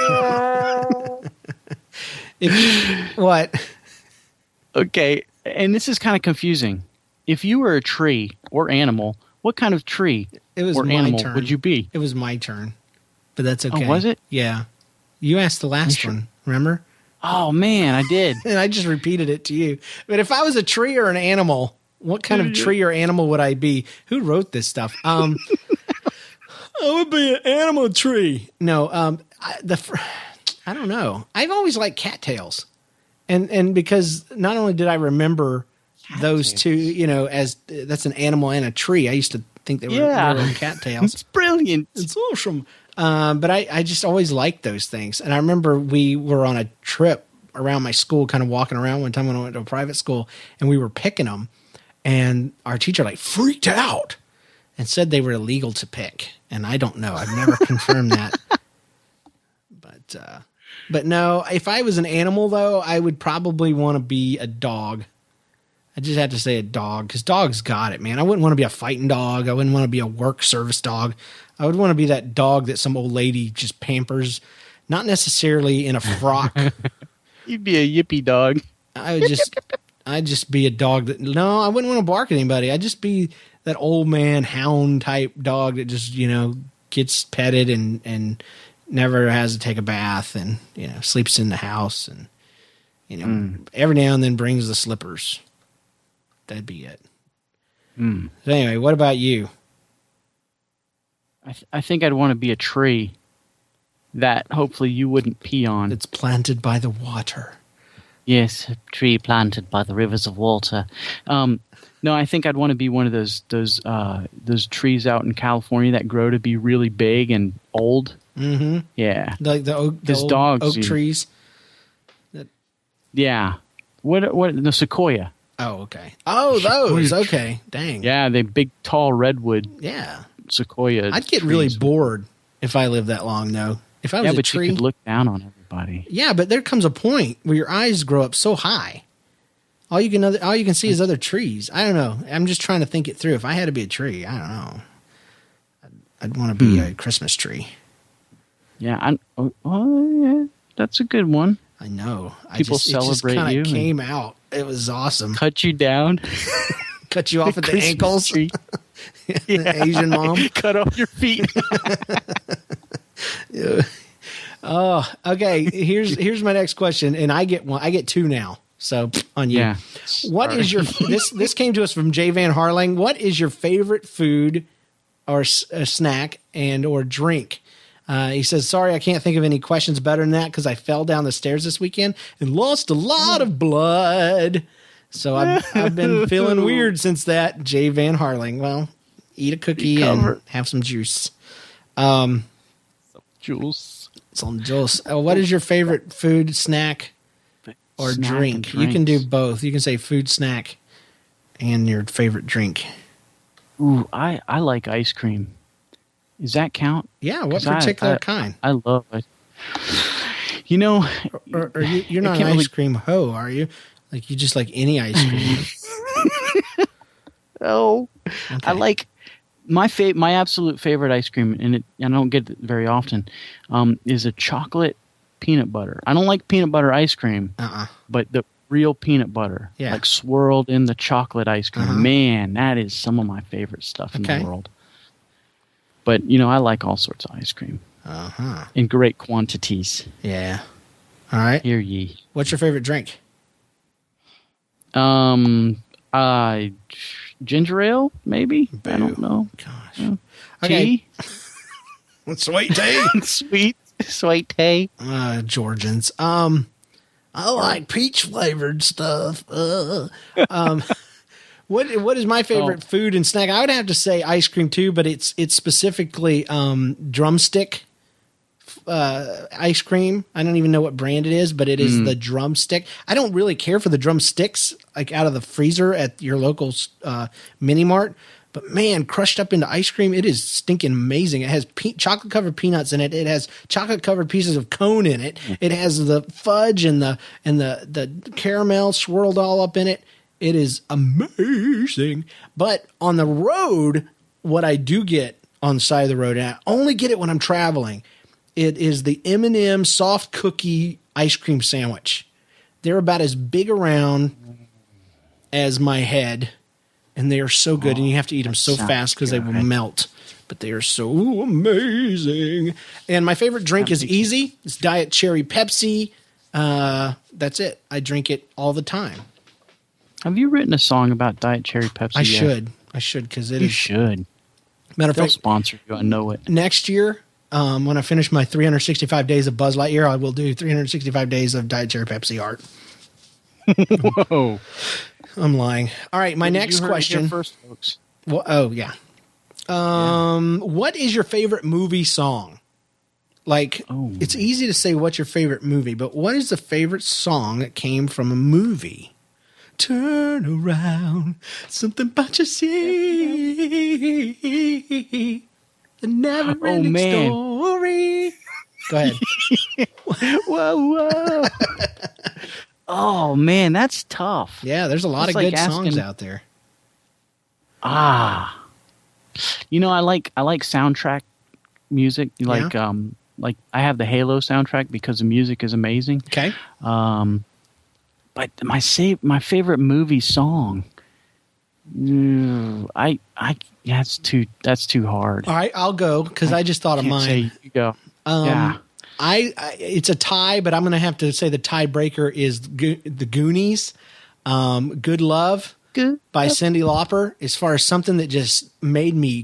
if, what? Okay, and this is kind of confusing. If you were a tree or animal, what kind of tree It was or my animal turn. would you be? It was my turn, but that's okay. Oh, was it? Yeah. You asked the last sure? one, remember? Oh man, I did. And I just repeated it to you. But if I was a tree or an animal, what kind of tree or animal would I be? Who wrote this stuff? Um, I would be an animal tree. No, um, I, the fr- I don't know. I've always liked cattails, and and because not only did I remember those two, you know, as uh, that's an animal and a tree. I used to think they were, Yeah. they were cattails. It's brilliant. It's awesome. Um, but I, I just always liked those things. And I remember we were on a trip around my school, kind of walking around one time when I went to a private school, and we were picking them. And our teacher like freaked out and said they were illegal to pick. And I don't know. I've never confirmed that. But, uh, but no, if I was an animal though, I would probably want to be a dog. I just had to say a dog because dogs got it, man. I wouldn't want to be a fighting dog. I wouldn't want to be a work service dog. I would want to be that dog that some old lady just pampers, not necessarily in a frock. You'd be a yippy dog. I would just, I'd just be a dog that, no, I wouldn't want to bark at anybody. I'd just be that old man hound type dog that just, you know, gets petted and, and never has to take a bath and, you know, sleeps in the house and, you know, Mm. every now and then brings the slippers. That'd be it. Mm. So anyway, what about you? I, th- I think I'd want to be a tree that hopefully you wouldn't pee on. It's planted by the water. Yes, a tree planted by the rivers of water. Um, no, I think I'd want to be one of those those uh, those trees out in California that grow to be really big and old. Mm-hmm. Yeah, Like the oak, the His old dogs, oak you- trees. yeah. What what the sequoia? Oh, okay. Oh, those. Okay. Dang. Yeah, they big tall redwood Yeah. sequoia. I'd get really trees. bored if I lived that long, though. If I was Yeah, a but tree. you could look down on everybody. Yeah, but there comes a point where your eyes grow up so high. All you can other, all you can see is other trees. I don't know. I'm just trying to think it through. If I had to be a tree, I don't know. I'd, I'd want to be Hmm. a Christmas tree. Yeah, I, oh, oh, yeah, that's a good one. I know. I People just, celebrate it just you kind and- of came out. It was awesome. Cut you down. Cut you off at the Christmas ankles. tree. The Asian mom. Cut off your feet. Oh, okay. Here's here's my next question, and I get one. I get two now. So on you. Yeah. What is your this? This came to us from Jay Van Harling. What is your favorite food or s- a snack and or drink? Uh, he says, "Sorry, I can't think of any questions better than that because I fell down the stairs this weekend and lost a lot of blood. So I've, I've been feeling weird since that." Jay Van Harling. Well, eat a cookie and have some juice. Um, Juice. some juice. Uh, what is your favorite food, snack, or Snack drink? and You can do drinks. both. You can say food, snack, and your favorite drink. Ooh, I, I like ice cream. Does that count? Yeah, what 'Cause I- particular I- kind? I love it. You know, Or, or you, you're I not an can't ice really- cream hoe, are you? Like you just like any ice cream? oh, Okay. I like my fa- my absolute favorite ice cream, and it, I don't get it very often, um, is a chocolate peanut butter. I don't like peanut butter ice cream, Uh-uh. but the real peanut butter, Yeah. like swirled in the chocolate ice cream. Uh-huh. Man, that is some of my favorite stuff in Okay. the world. But you know, I like all sorts of ice cream Uh-huh. in great quantities. Yeah. All right. Hear ye. What's your favorite drink? Um, uh, ginger ale, maybe. I don't know. Gosh. Okay. Tea, Sweet tea. sweet, sweet tea. uh, Georgians. Um, I like peach flavored stuff. Uh, um, what what is my favorite Oh. food and snack? I would have to say ice cream too, but it's it's specifically um, drumstick uh, ice cream. I don't even know what brand it is, but it is the drumstick. I don't really care for the drumsticks like out of the freezer at your local uh, mini mart. But man, crushed up into ice cream, it is stinking amazing. It has pe- chocolate covered peanuts in it. It has chocolate covered pieces of cone in it. It has the fudge and the and the the caramel swirled all up in it. It is amazing. But on the road, what I do get on the side of the road, and I only get it when I'm traveling, it is the M and M soft cookie ice cream sandwich. They're about as big around as my head. And they are so good, and you have to eat them so sounds fast because they will good. melt. But they are so amazing. And my favorite drink is easy. It's Diet Cherry Pepsi. Uh, that's it. I drink it all the time. Have you written a song about Diet Cherry Pepsi? I yet? should. I should because it You is. should. Matter of They'll fact, sponsor you. I know it. next year, um, when I finish my three hundred sixty-five days of Buzz Lightyear, I will do three hundred sixty-five days of Diet Cherry Pepsi art. Whoa. I'm lying. All right, my You next heard it here question. first, folks. Well, oh yeah. Um, what is your favorite movie song? Like, Oh. it's easy to say what's your favorite movie, but what is the favorite song that came from a movie? Turn around, something about you see, the never-ending Oh, man. story. Go ahead. Whoa, whoa. Oh man, that's tough. Yeah, there's a lot It's of like good songs asking- out there. Ah, you know, I like I like soundtrack music. Like um, like I have the Halo soundtrack because the music is amazing. Okay. Um, but my save my favorite movie song. mm, I I yeah, that's too that's too hard. All right, I'll go because I just thought of Can't mine. say you go. Um, yeah. I, I it's a tie, but I'm going to have to say the tiebreaker is Go- the Goonies. Um, Good Love Good. by Cyndi Lauper. As far as something that just made me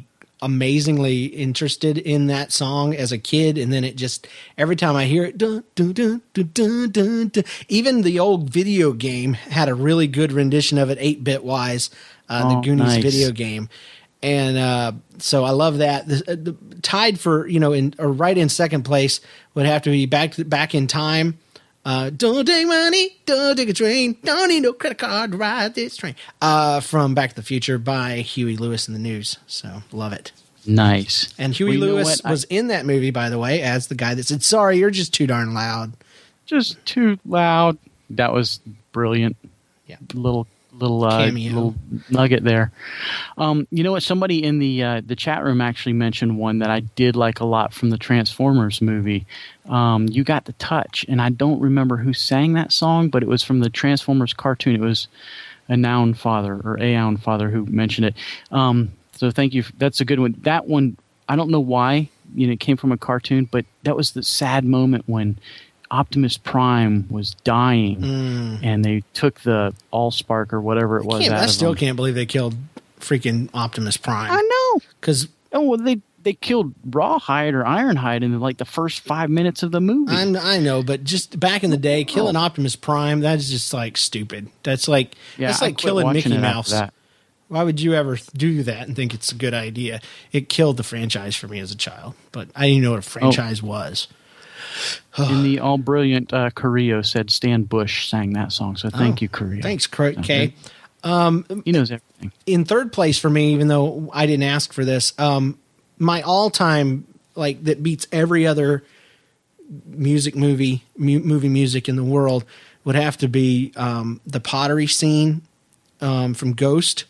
amazingly interested in that song as a kid, and then it just every time I hear it, dun, dun, dun, dun, dun, dun, dun. Even the old video game had a really good rendition of it, eight bit wise, uh, oh, the Goonies nice. video game, and uh, so I love that. The, uh, the, tied for you know in or right in second place would have to be Back to, Back in Time. Uh, don't take money, don't take a train, don't need no credit card to ride this train. Uh, from Back to the Future by Huey Lewis and the News. So love it. Nice. And Huey well, Lewis was I, in that movie, by the way, as the guy that said, "Sorry, you're just too darn loud." Just too loud. That was brilliant. Yeah. Little little uh, little nugget there. Um, you know what? Somebody in the uh, the chat room actually mentioned one that I did like a lot from the Transformers movie. Um, You Got the Touch, and I don't remember who sang that song, but it was from the Transformers cartoon. It was a noun father or a noun father who mentioned it. Um, so thank you. That's a good one. That one, I don't know why. You know, it came from a cartoon, but that was the sad moment when Optimus Prime was dying, mm. and they took the Allspark or whatever it was. I, out I of still him. can't believe they killed freaking Optimus Prime. I know, because oh, well, they they killed Rawhide or Ironhide in like the first five minutes of the movie. I'm, I know, but just back in the day, killing oh. Optimus Prime, that's just like stupid. That's like yeah, that's like killing Mickey Mouse. Why would you ever do that and think it's a good idea? It killed the franchise for me as a child, but I didn't know what a franchise oh. was. In the all brilliant uh, Carrillo said Stan Bush sang that song, so thank oh, you, Carrillo. Thanks, Kay. Okay. Um, he knows everything. In third place for me, even though I didn't ask for this, um, my all-time like that beats every other music movie mu- movie music in the world would have to be um, the pottery scene um, from Ghost.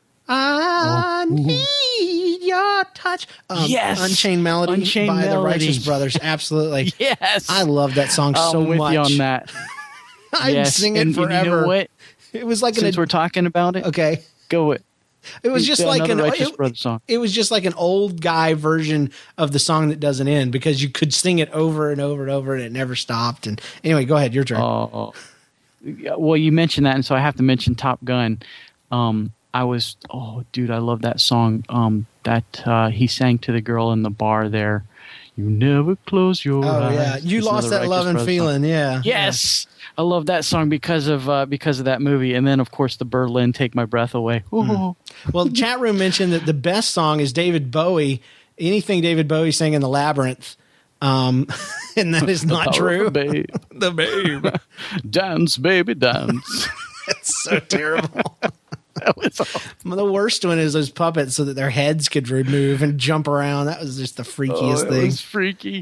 I oh. need your touch. Um, yes, Unchained Melody Unchained by Melody. the Righteous Brothers. Absolutely. Yes, I love that song I'm so with much. You on that. I'd yes. sing it and, forever. And you know what? It was like since an, we're talking about it, okay, go it. It was just like an Righteous it, Brothers song. It was just like an old guy version of the song that doesn't end because you could sing it over and over and over and it never stopped. And anyway, go ahead, your turn. Oh, well, you mentioned that, and so I have to mention Top Gun. Um, I was, oh, dude, I love that song um, that uh, he sang to the girl in the bar there. You never close your oh, eyes. Oh yeah, you it's lost that love and feeling. Song. Yeah. Yes, I love that song because of uh, because of that movie, and then of course the Berlin "Take My Breath Away." Mm. Well, chat room mentioned that the best song is David Bowie. Anything David Bowie sang in the Labyrinth. Um, and that is not true. The babe. The babe. Dance, baby, dance. It's so terrible. That was awesome. The worst one is those puppets so that their heads could move and jump around. That was just the freakiest oh, it thing. It was freaky.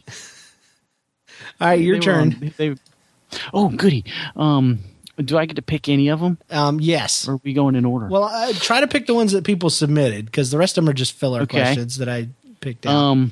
All right, your they turn. On, they, oh, goody. Um, do I get to pick any of them? Um, yes. Or are we going in order? Well, I try to pick the ones that people submitted because the rest of them are just filler okay. questions that I picked out. Um,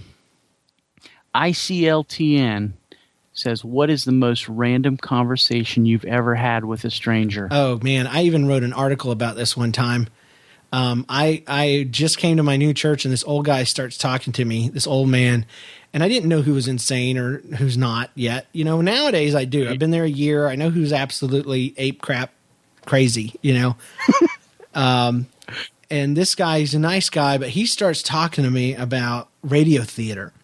I C L T N says, what is the most random conversation you've ever had with a stranger? Oh, man. I even wrote an article about this one time. Um, I, I just came to my new church and this old guy starts talking to me, this old man, and I didn't know who was insane or who's not yet. You know, nowadays I do. I've been there a year. I know who's absolutely ape crap crazy, you know. um, and this guy, he's a nice guy, but he starts talking to me about radio theater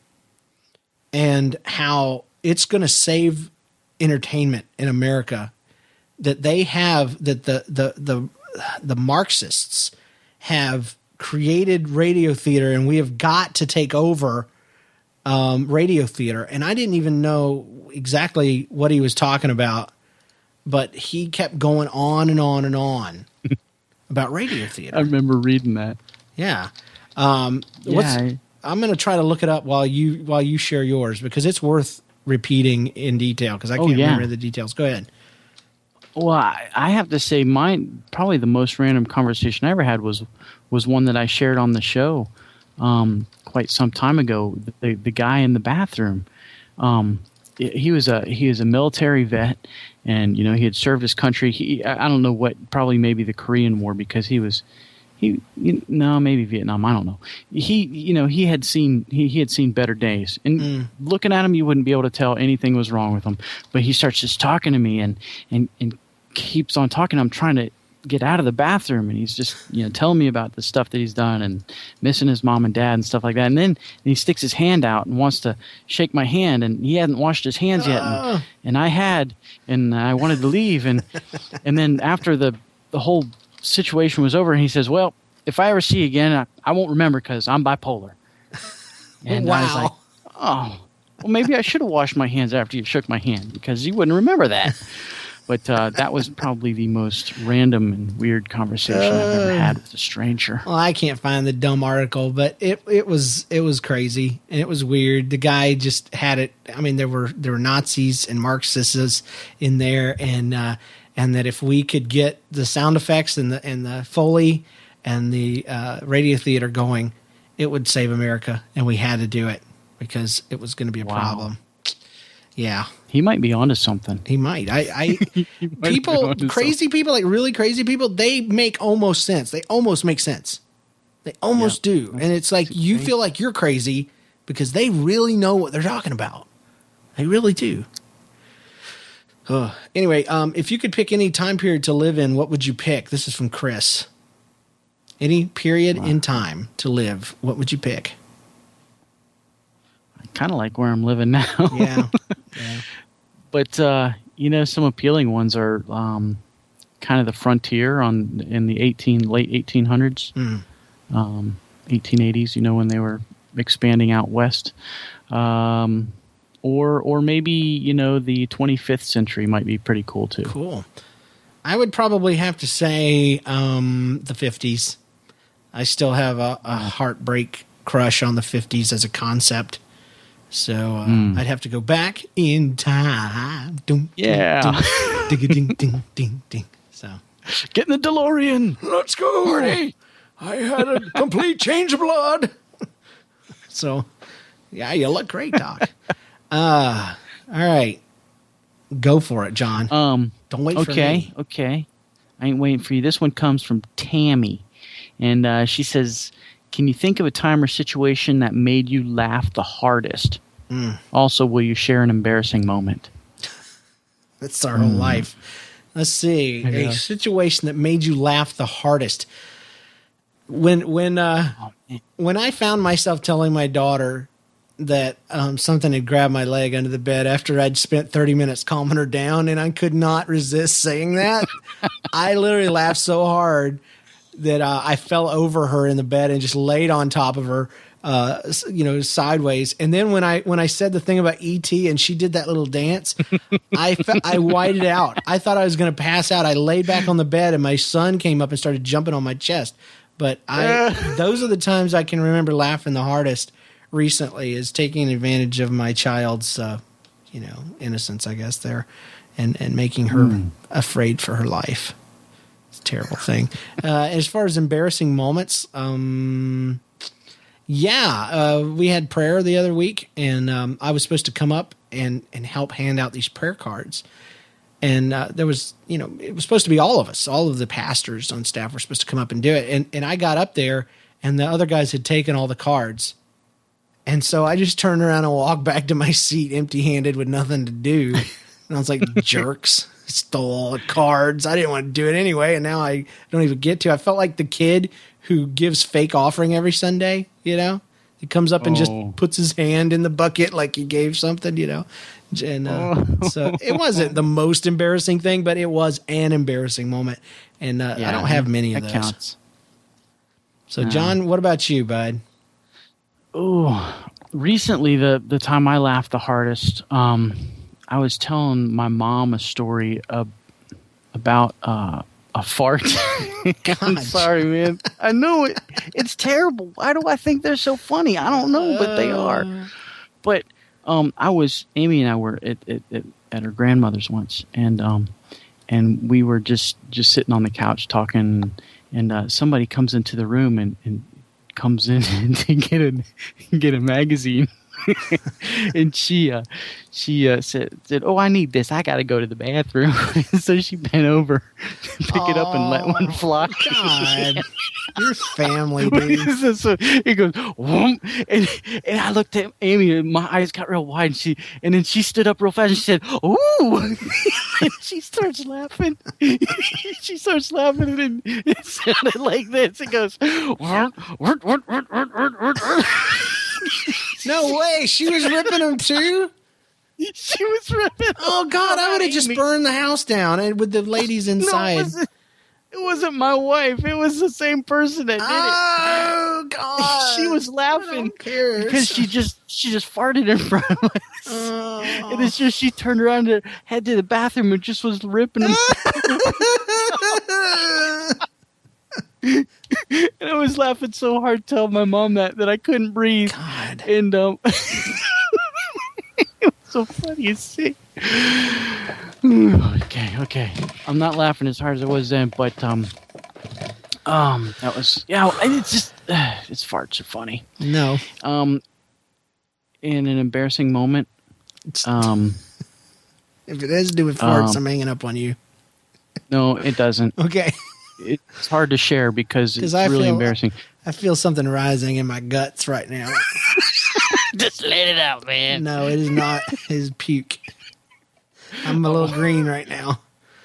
and how it's going to save entertainment in America, that they have, that the, the, the, the Marxists have created radio theater and we have got to take over um, radio theater. And I didn't even know exactly what he was talking about, but he kept going on and on and on about radio theater. I remember reading that. Yeah. Um, yeah what's, I, I'm going to try to look it up while you, while you share yours, because it's worth repeating in detail because I can't oh, yeah. remember the details. Go ahead. Well, I, I have to say mine, probably the most random conversation I ever had was was one that I shared on the show um, quite some time ago. The, the guy in the bathroom, um, he was a he was a military vet, and you know he had served his country. He I don't know what, probably maybe the Korean War, because he was he you, no maybe Vietnam, I don't know. He you know he had seen he, he had seen better days, and mm. looking at him you wouldn't be able to tell anything was wrong with him. But he starts just talking to me and and and keeps on talking. I'm trying to get out of the bathroom, and he's just, you know, telling me about the stuff that he's done and missing his mom and dad and stuff like that. And then and he sticks his hand out and wants to shake my hand, and he hadn't washed his hands yet, and, and I had, and I wanted to leave, and and then after the the whole situation was over, and he says, "Well, if I ever see you again, I, I won't remember because I'm bipolar." And wow. I was like, "Oh, well, maybe I should have washed my hands after you shook my hand because you wouldn't remember that." But uh, that was probably the most random and weird conversation uh, I've ever had with a stranger. Well, I can't find the dumb article, but it it was it was crazy and it was weird. The guy just had it. I mean, there were there were Nazis and Marxists in there, and uh, and that if we could get the sound effects and the and the Foley and the uh, radio theater going, it would save America, and we had to do it because it was going to be a wow. problem. Yeah. He might be onto something. He might. I, I might people, crazy something. people, like really crazy people, they make almost sense. They almost make sense. They almost yeah. do. And it's like you feel like you're crazy because they really know what they're talking about. They really do. Uh, anyway, um, if you could pick any time period to live in, what would you pick? This is from Chris. Any period wow. in time to live, what would you pick? Kind of like where I'm living now. Yeah. yeah. But, uh, you know, some appealing ones are um, kind of the frontier on in the eighteen late eighteen hundreds, mm. um, eighteen eighties, you know, when they were expanding out west. Um, or or maybe, you know, the twenty-fifth century might be pretty cool, too. Cool. I would probably have to say um, the fifties. I still have a, a heartbreak crush on the fifties as a concept. So uh, mm. I'd have to go back in time. Dum, yeah. Dum, ding, ding, ding, ding, ding. So get in the DeLorean. Let's go. Marty. I had a complete change of blood. So, yeah, you look great, Doc. uh, all right. Go for it, John. Um, Don't wait okay, for me. Okay, okay. I ain't waiting for you. This one comes from Tammy. And uh, she says, can you think of a time or situation that made you laugh the hardest? Mm. Also, will you share an embarrassing moment? That's our mm. whole life. Let's see. A situation that made you laugh the hardest. When when uh, oh, when I found myself telling my daughter that um, something had grabbed my leg under the bed after I'd spent thirty minutes calming her down, and I could not resist saying that, I literally laughed so hard that uh, I fell over her in the bed and just laid on top of her, uh, you know, sideways. And then when I when I said the thing about E T and she did that little dance, I fe- I whited out. I thought I was going to pass out. I laid back on the bed and my son came up and started jumping on my chest. But I those are the times I can remember laughing the hardest recently, is taking advantage of my child's, uh, you know, innocence, I guess, there, and, and making her mm. afraid for her life. Terrible thing. Uh, as far as embarrassing moments, um, yeah, uh, we had prayer the other week, and um, I was supposed to come up and, and help hand out these prayer cards. And uh, there was, you know, it was supposed to be all of us, all of the pastors on staff were supposed to come up and do it. And and I got up there, and the other guys had taken all the cards. And so I just turned around and walked back to my seat empty-handed with nothing to do. And I was like, jerks. Stole all the cards. I didn't want to do it anyway, and now I don't even get to. I felt like the kid who gives fake offering every Sunday, you know? He comes up and oh. just puts his hand in the bucket like he gave something, you know? And uh, oh. so it wasn't the most embarrassing thing, but it was an embarrassing moment, and uh, yeah, I don't have many of those. That counts. So, no. John, what about you, bud? Oh, recently the, the time I laughed the hardest, um, I was telling my mom a story uh, about uh, a fart. I'm sorry, man. I know it. It's terrible. Why do I think they're so funny? I don't know, but they are. But um, I was Amy and I were at, at, at, at her grandmother's once, and um, and we were just, just sitting on the couch talking, and uh, somebody comes into the room and, and comes in to get a get a magazine. and she uh, she uh, said, said, "Oh, I need this. I got to go to the bathroom." So she bent over, to pick oh, it up, and let one fly. God, your family, dude. so, so it goes, whoomp, and and I looked at Amy, and my eyes got real wide. And she and then she stood up real fast, and she said, "Ooh!" And she starts laughing. She starts laughing, and it sounded like this. It goes, "Wort, wort, wort, wort, wort, wort, wort." No way! She was ripping them too. She was ripping. Oh God! I would have just burned the house down, and with the ladies inside. No, it, wasn't, it wasn't my wife. It was the same person that did oh, it. Oh God! She was laughing because she just she just farted in front of us, oh. And it's just she turned around and head to the bathroom and just was ripping them. And I was laughing so hard telling my mom that that I couldn't breathe. God. And um, it was so funny to see. Okay, okay. I'm not laughing as hard as I was then, but um, um, that was yeah. It's just uh, it's farts are funny. No. Um, in an embarrassing moment. Um, if it has to do with farts, um, I'm hanging up on you. No, it doesn't. Okay. It's hard to share because it's I really feel, embarrassing. I feel something rising in my guts right now. Just let it out, man. No, it is not his puke. I'm a little green right now.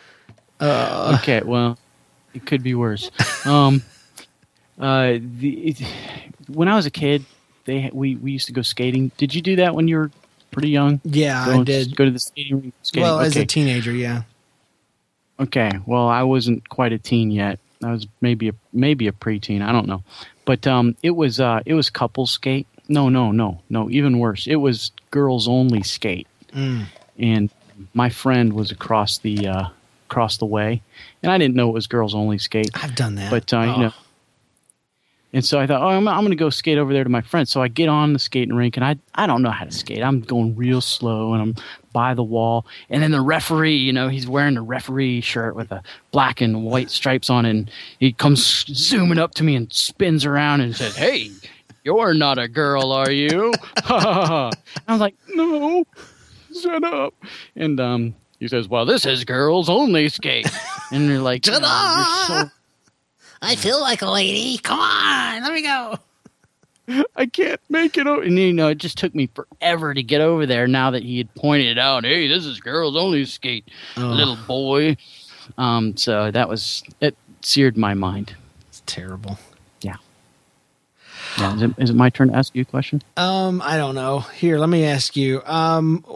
Uh, okay, well, it could be worse. Um, uh, the it, when I was a kid, they we we used to go skating. Did you do that when you were pretty young? Yeah, go, I did. Go to the skating rink. Skating? Well, okay. as a teenager, yeah. Okay, well, I wasn't quite a teen yet. I was maybe a maybe a preteen. I don't know, but um, it was uh, it was couples skate. No, no, no, no. Even worse, it was girls only skate. Mm. And my friend was across the uh, across the way, and I didn't know it was girls only skate. I've done that, but uh, oh. you know. And so I thought, oh, I'm, I'm going to go skate over there to my friend. So I get on the skating rink, and I I don't know how to skate. I'm going real slow, and I'm by the wall. And then the referee, you know, he's wearing a referee shirt with a black and white stripes on it. And he comes zooming up to me and spins around and says, "Hey, you're not a girl, are you?" I was like, "No, shut up." And um, he says, "Well, this is girls only skate." And you're like, "Ta-da! Oh, you're so- I feel like a lady. Come on, let me go." I can't make it over. And, you know, it just took me forever to get over there now that he had pointed it out. Hey, this is girls only skate, oh. little boy. Um, so that was, it seared my mind. It's terrible. Yeah. Yeah. Is it, is it my turn to ask you a question? Um, I don't know. Here, let me ask you. Um,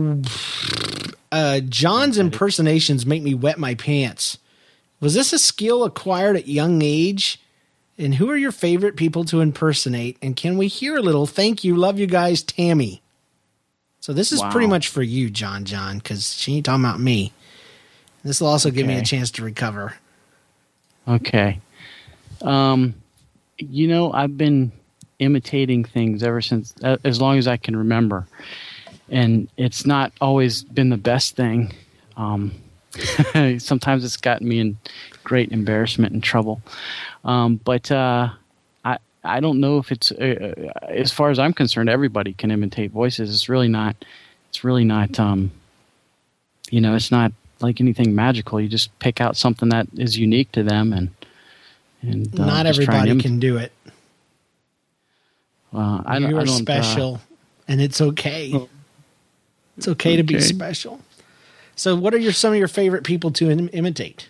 uh, John's impersonations make me wet my pants. Was this a skill acquired at young age? And who are your favorite people to impersonate? And can we hear a little thank you, love you guys, Tammy? So this is wow. pretty much for you, John John, because she ain't talking about me. This will also okay. give me a chance to recover. Okay. Um, you know, I've been imitating things ever since, uh, as long as I can remember. And it's not always been the best thing. Um Sometimes it's gotten me in great embarrassment and trouble. Um, but uh, I I don't know if it's uh, as far as I'm concerned, everybody can imitate voices. It's really not. It's really not. Um, you know, it's not like anything magical. You just pick out something that is unique to them, and and uh, not everybody can do it. Uh, I, You're I don't, special, uh, and it's okay. Oh, it's okay, okay to be special. So, what are your some of your favorite people to im- imitate?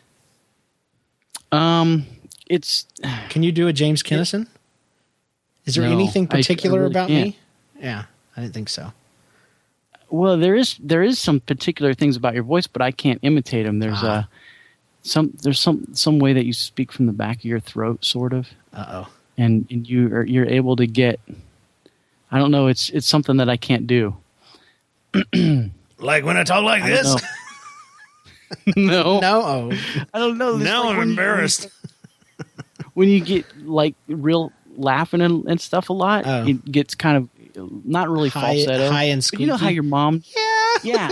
Um, it's. Can you do a James Kinnison? Is there no, anything particular I, I really about can't. me? Yeah, I didn't think so. Well, there is there is some particular things about your voice, but I can't imitate them. There's ah. a some there's some some way that you speak from the back of your throat, sort of. Uh oh. And and you are you're able to get. I don't know. It's it's something that I can't do. Like when I talk like I this? No. No. Oh. I don't know. It's now like I'm embarrassed. You, when you get like real laughing and, and stuff a lot, oh. it gets kind of not really high, falsetto. High and squeaky. You know how your mom? Yeah. Yeah.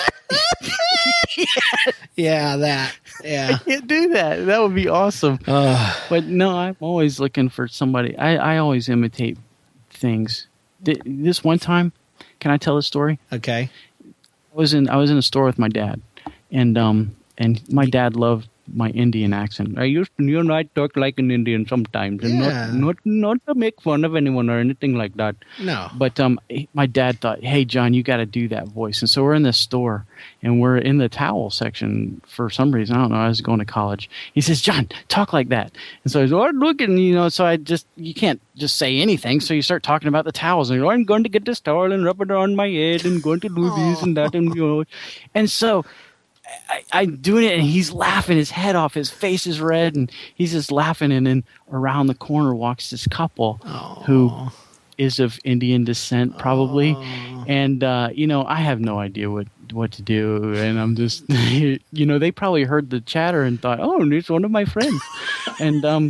Yeah, that. Yeah. I can't do that. That would be awesome. Uh. But no, I'm always looking for somebody. I, I always imitate things. th- this one time, can I tell a story? Okay. I was in I was in a store with my dad, and um and my dad loved my Indian accent. I used to, you know, I talk like an Indian sometimes, and Yeah. not, not not to make fun of anyone or anything like that. No. But um, my dad thought, hey, John, you got to do that voice. And so we're in this store, and we're in the towel section for some reason. I don't know. I was going to college. He says, John, talk like that. And so I was, oh, look, and you know, so I just, you can't just say anything. So you start talking about the towels, and you're, I'm going to get this towel and rub it on my head, and going to do this and that, and you know, and so. I, I'm doing it, and he's laughing his head off. His face is red, and he's just laughing. And then around the corner walks this couple Oh. who is of Indian descent, probably. Oh. And, uh, you know, I have no idea what, what to do. And I'm just, you know, they probably heard the chatter and thought, oh, it's one of my friends. And um,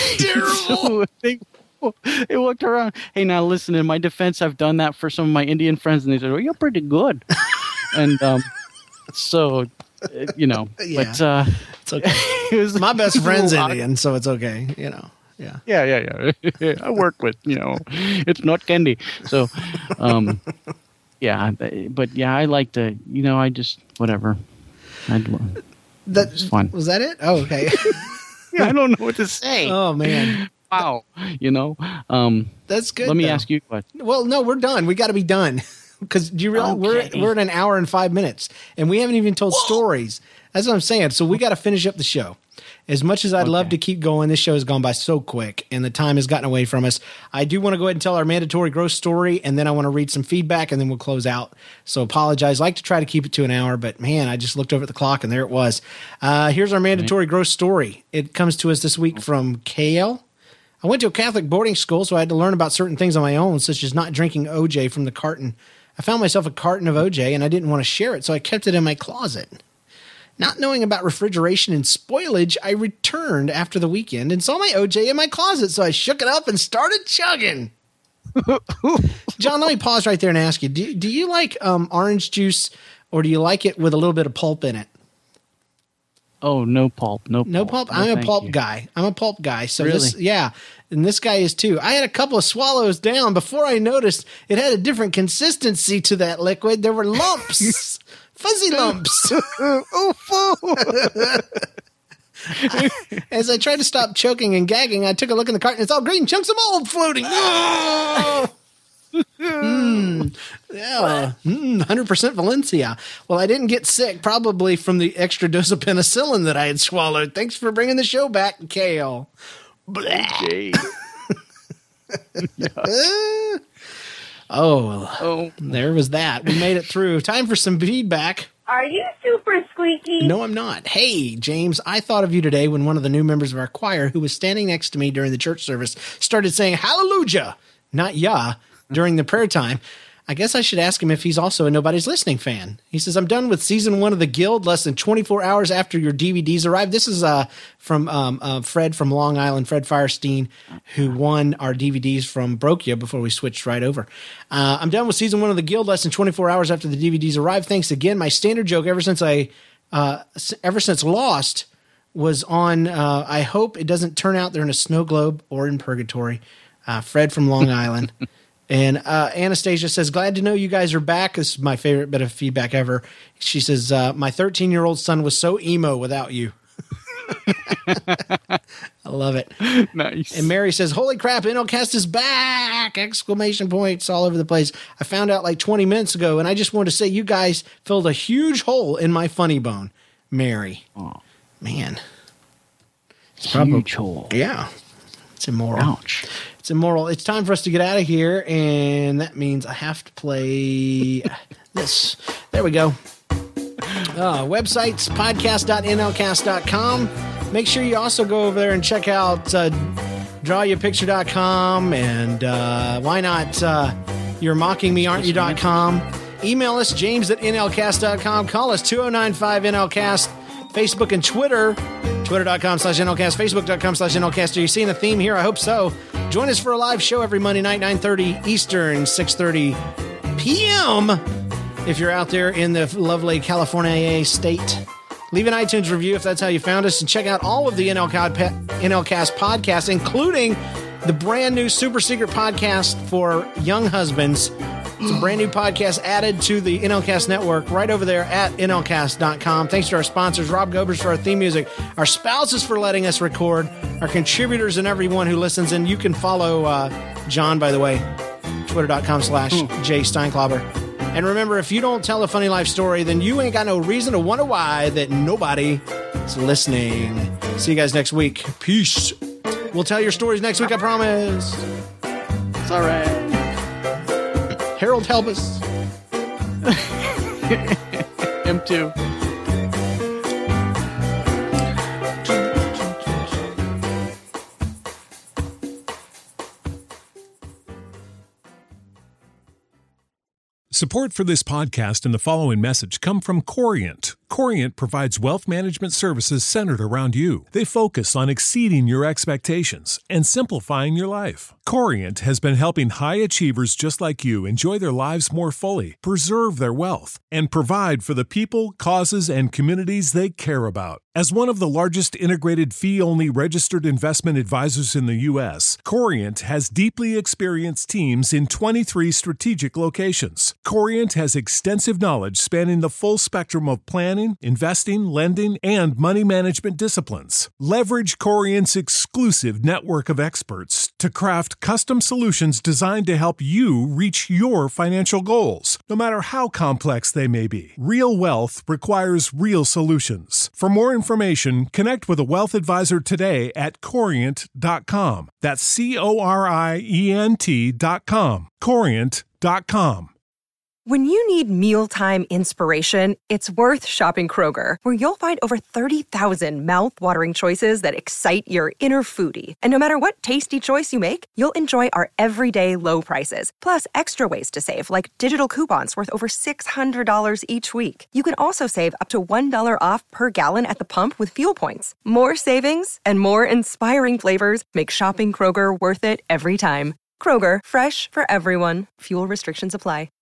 so they, they walked around. Hey, now listen, in my defense, I've done that for some of my Indian friends, and they said, well, you're pretty good. And um, so, you know, Yeah. but uh, It's okay. it was My best it was a friend's little Indian, so it's okay. You know. Yeah. Yeah, yeah, yeah. I work with, you know, it's not candy. So, um, yeah, but yeah, I like to, you know, I just, whatever. I'd, That it's fun. Was that it? Oh, okay. Yeah, I don't know what to say. Oh, man. Wow. You know, um, That's good. let me though. ask you a question. Well, no, we're done. We got to be done. Because do you realize Okay. we're we're at an hour and five minutes, and we haven't even told stories. That's what I'm saying. So we got to finish up the show. As much as I'd Okay. love to keep going, this show has gone by so quick, and the time has gotten away from us. I do want to go ahead and tell our mandatory gross story, and then I want to read some feedback, and then we'll close out. So apologize. I like to try to keep it to an hour, but man, I just looked over at the clock, and there it was. Uh, here's our mandatory gross story. It comes to us this week from K L. I went to a Catholic boarding school, so I had to learn about certain things on my own, such as not drinking O J from the carton. I found myself a carton of O J, and I didn't want to share it, so I kept it in my closet. Not knowing about refrigeration and spoilage, I returned after the weekend and saw my O J in my closet, so I shook it up and started chugging. John, let me pause right there and ask you, do, do you like um, orange juice, or do you like it with a little bit of pulp in it? Oh, no pulp. No pulp. No pulp? No, I'm a thank pulp you. guy. I'm a pulp guy. So Really? this, yeah. And this guy is too. I had a couple of swallows down before I noticed it had a different consistency to that liquid. There were lumps, fuzzy lumps. As I tried to stop choking and gagging, I took a look in the carton. It's all green chunks of mold floating. Oh! Mm, yeah, mm, one hundred percent Valencia. Well, I didn't get sick, probably from the extra dose of penicillin that I had swallowed. Thanks for bringing the show back, Kale. Okay. Oh, Oh, there was that. We made it through. Time for some feedback. Are you super squeaky? No, I'm not. Hey, James, I thought of you today when one of the new members of our choir who was standing next to me during the church service started saying hallelujah, not Yah, during the prayer time. I guess I should ask him if he's also a Nobody's Listening fan. He says, I'm done with season one of The Guild less than twenty-four hours after your D V Ds arrive. This is uh, from um, uh, Fred from Long Island, Fred Firestein, who won our D V Ds from Brokia before we switched right over. Uh, I'm done with season one of The Guild less than twenty-four hours after the D V Ds arrive. Thanks again. My standard joke ever since I, uh, ever since Lost was on, uh, I hope it doesn't turn out they're in a snow globe or in purgatory. Uh, Fred from Long Island. And uh, Anastasia says, glad to know you guys are back. This is my favorite bit of feedback ever. She says, uh, my thirteen-year-old son was so emo without you. I love it. nice. And Mary says, holy crap, NLCast is back! Exclamation points all over the place. I found out like twenty minutes ago, and I just wanted to say you guys filled a huge hole in my funny bone. Mary. Oh, Man. It's huge hole. Yeah. It's immoral. Ouch. It's immoral. It's time for us to get out of here, and that means I have to play this. There we go. Uh, websites, podcast dot N L cast dot com. Make sure you also go over there and check out uh, draw you a picture dot com and uh, why not uh, you're mocking me, aren't you dot com. Email us, James at N L cast dot com. Call us two oh nine five N L cast. Facebook and Twitter, twitter.com slash NLCast, facebook.com slash NLCast. Are you seeing a theme here? I hope so. Join us for a live show every Monday night, nine thirty Eastern, six thirty p.m. if you're out there in the lovely California state. Leave an iTunes review if that's how you found us, and check out all of the N L C A D, N L Cast podcasts, including the brand new super secret podcast for young husbands. It's a brand new podcast added to the N L Cast network right over there at N L cast dot com. Thanks to our sponsors, Rob Gobers for our theme music, our spouses for letting us record, our contributors and everyone who listens. And you can follow uh, John, by the way, twitter.com slash Jay Steinklauber. And remember, if you don't tell a funny life story, then you ain't got no reason to wonder why that nobody is listening. See you guys next week. Peace. We'll tell your stories next week, I promise. It's all right. Harold, help us. Him too. Support for this podcast and the following message come from Corient. Corient provides wealth management services centered around you. They focus on exceeding your expectations and simplifying your life. Corient has been helping high achievers just like you enjoy their lives more fully, preserve their wealth, and provide for the people, causes, and communities they care about. As one of the largest integrated fee-only registered investment advisors in the U S, Corient has deeply experienced teams in twenty-three strategic locations. Corient has extensive knowledge spanning the full spectrum of planning, investing, lending, and money management disciplines. Leverage Corient's exclusive network of experts to craft custom solutions designed to help you reach your financial goals, no matter how complex they may be. Real wealth requires real solutions. For more information, connect with a wealth advisor today at corient dot com. That's C O R I E N T dot com. corient dot com. When you need mealtime inspiration, it's worth shopping Kroger, where you'll find over thirty thousand mouth-watering choices that excite your inner foodie. And no matter what tasty choice you make, you'll enjoy our everyday low prices, plus extra ways to save, like digital coupons worth over six hundred dollars each week. You can also save up to one dollar off per gallon at the pump with fuel points. More savings and more inspiring flavors make shopping Kroger worth it every time. Kroger, fresh for everyone. Fuel restrictions apply.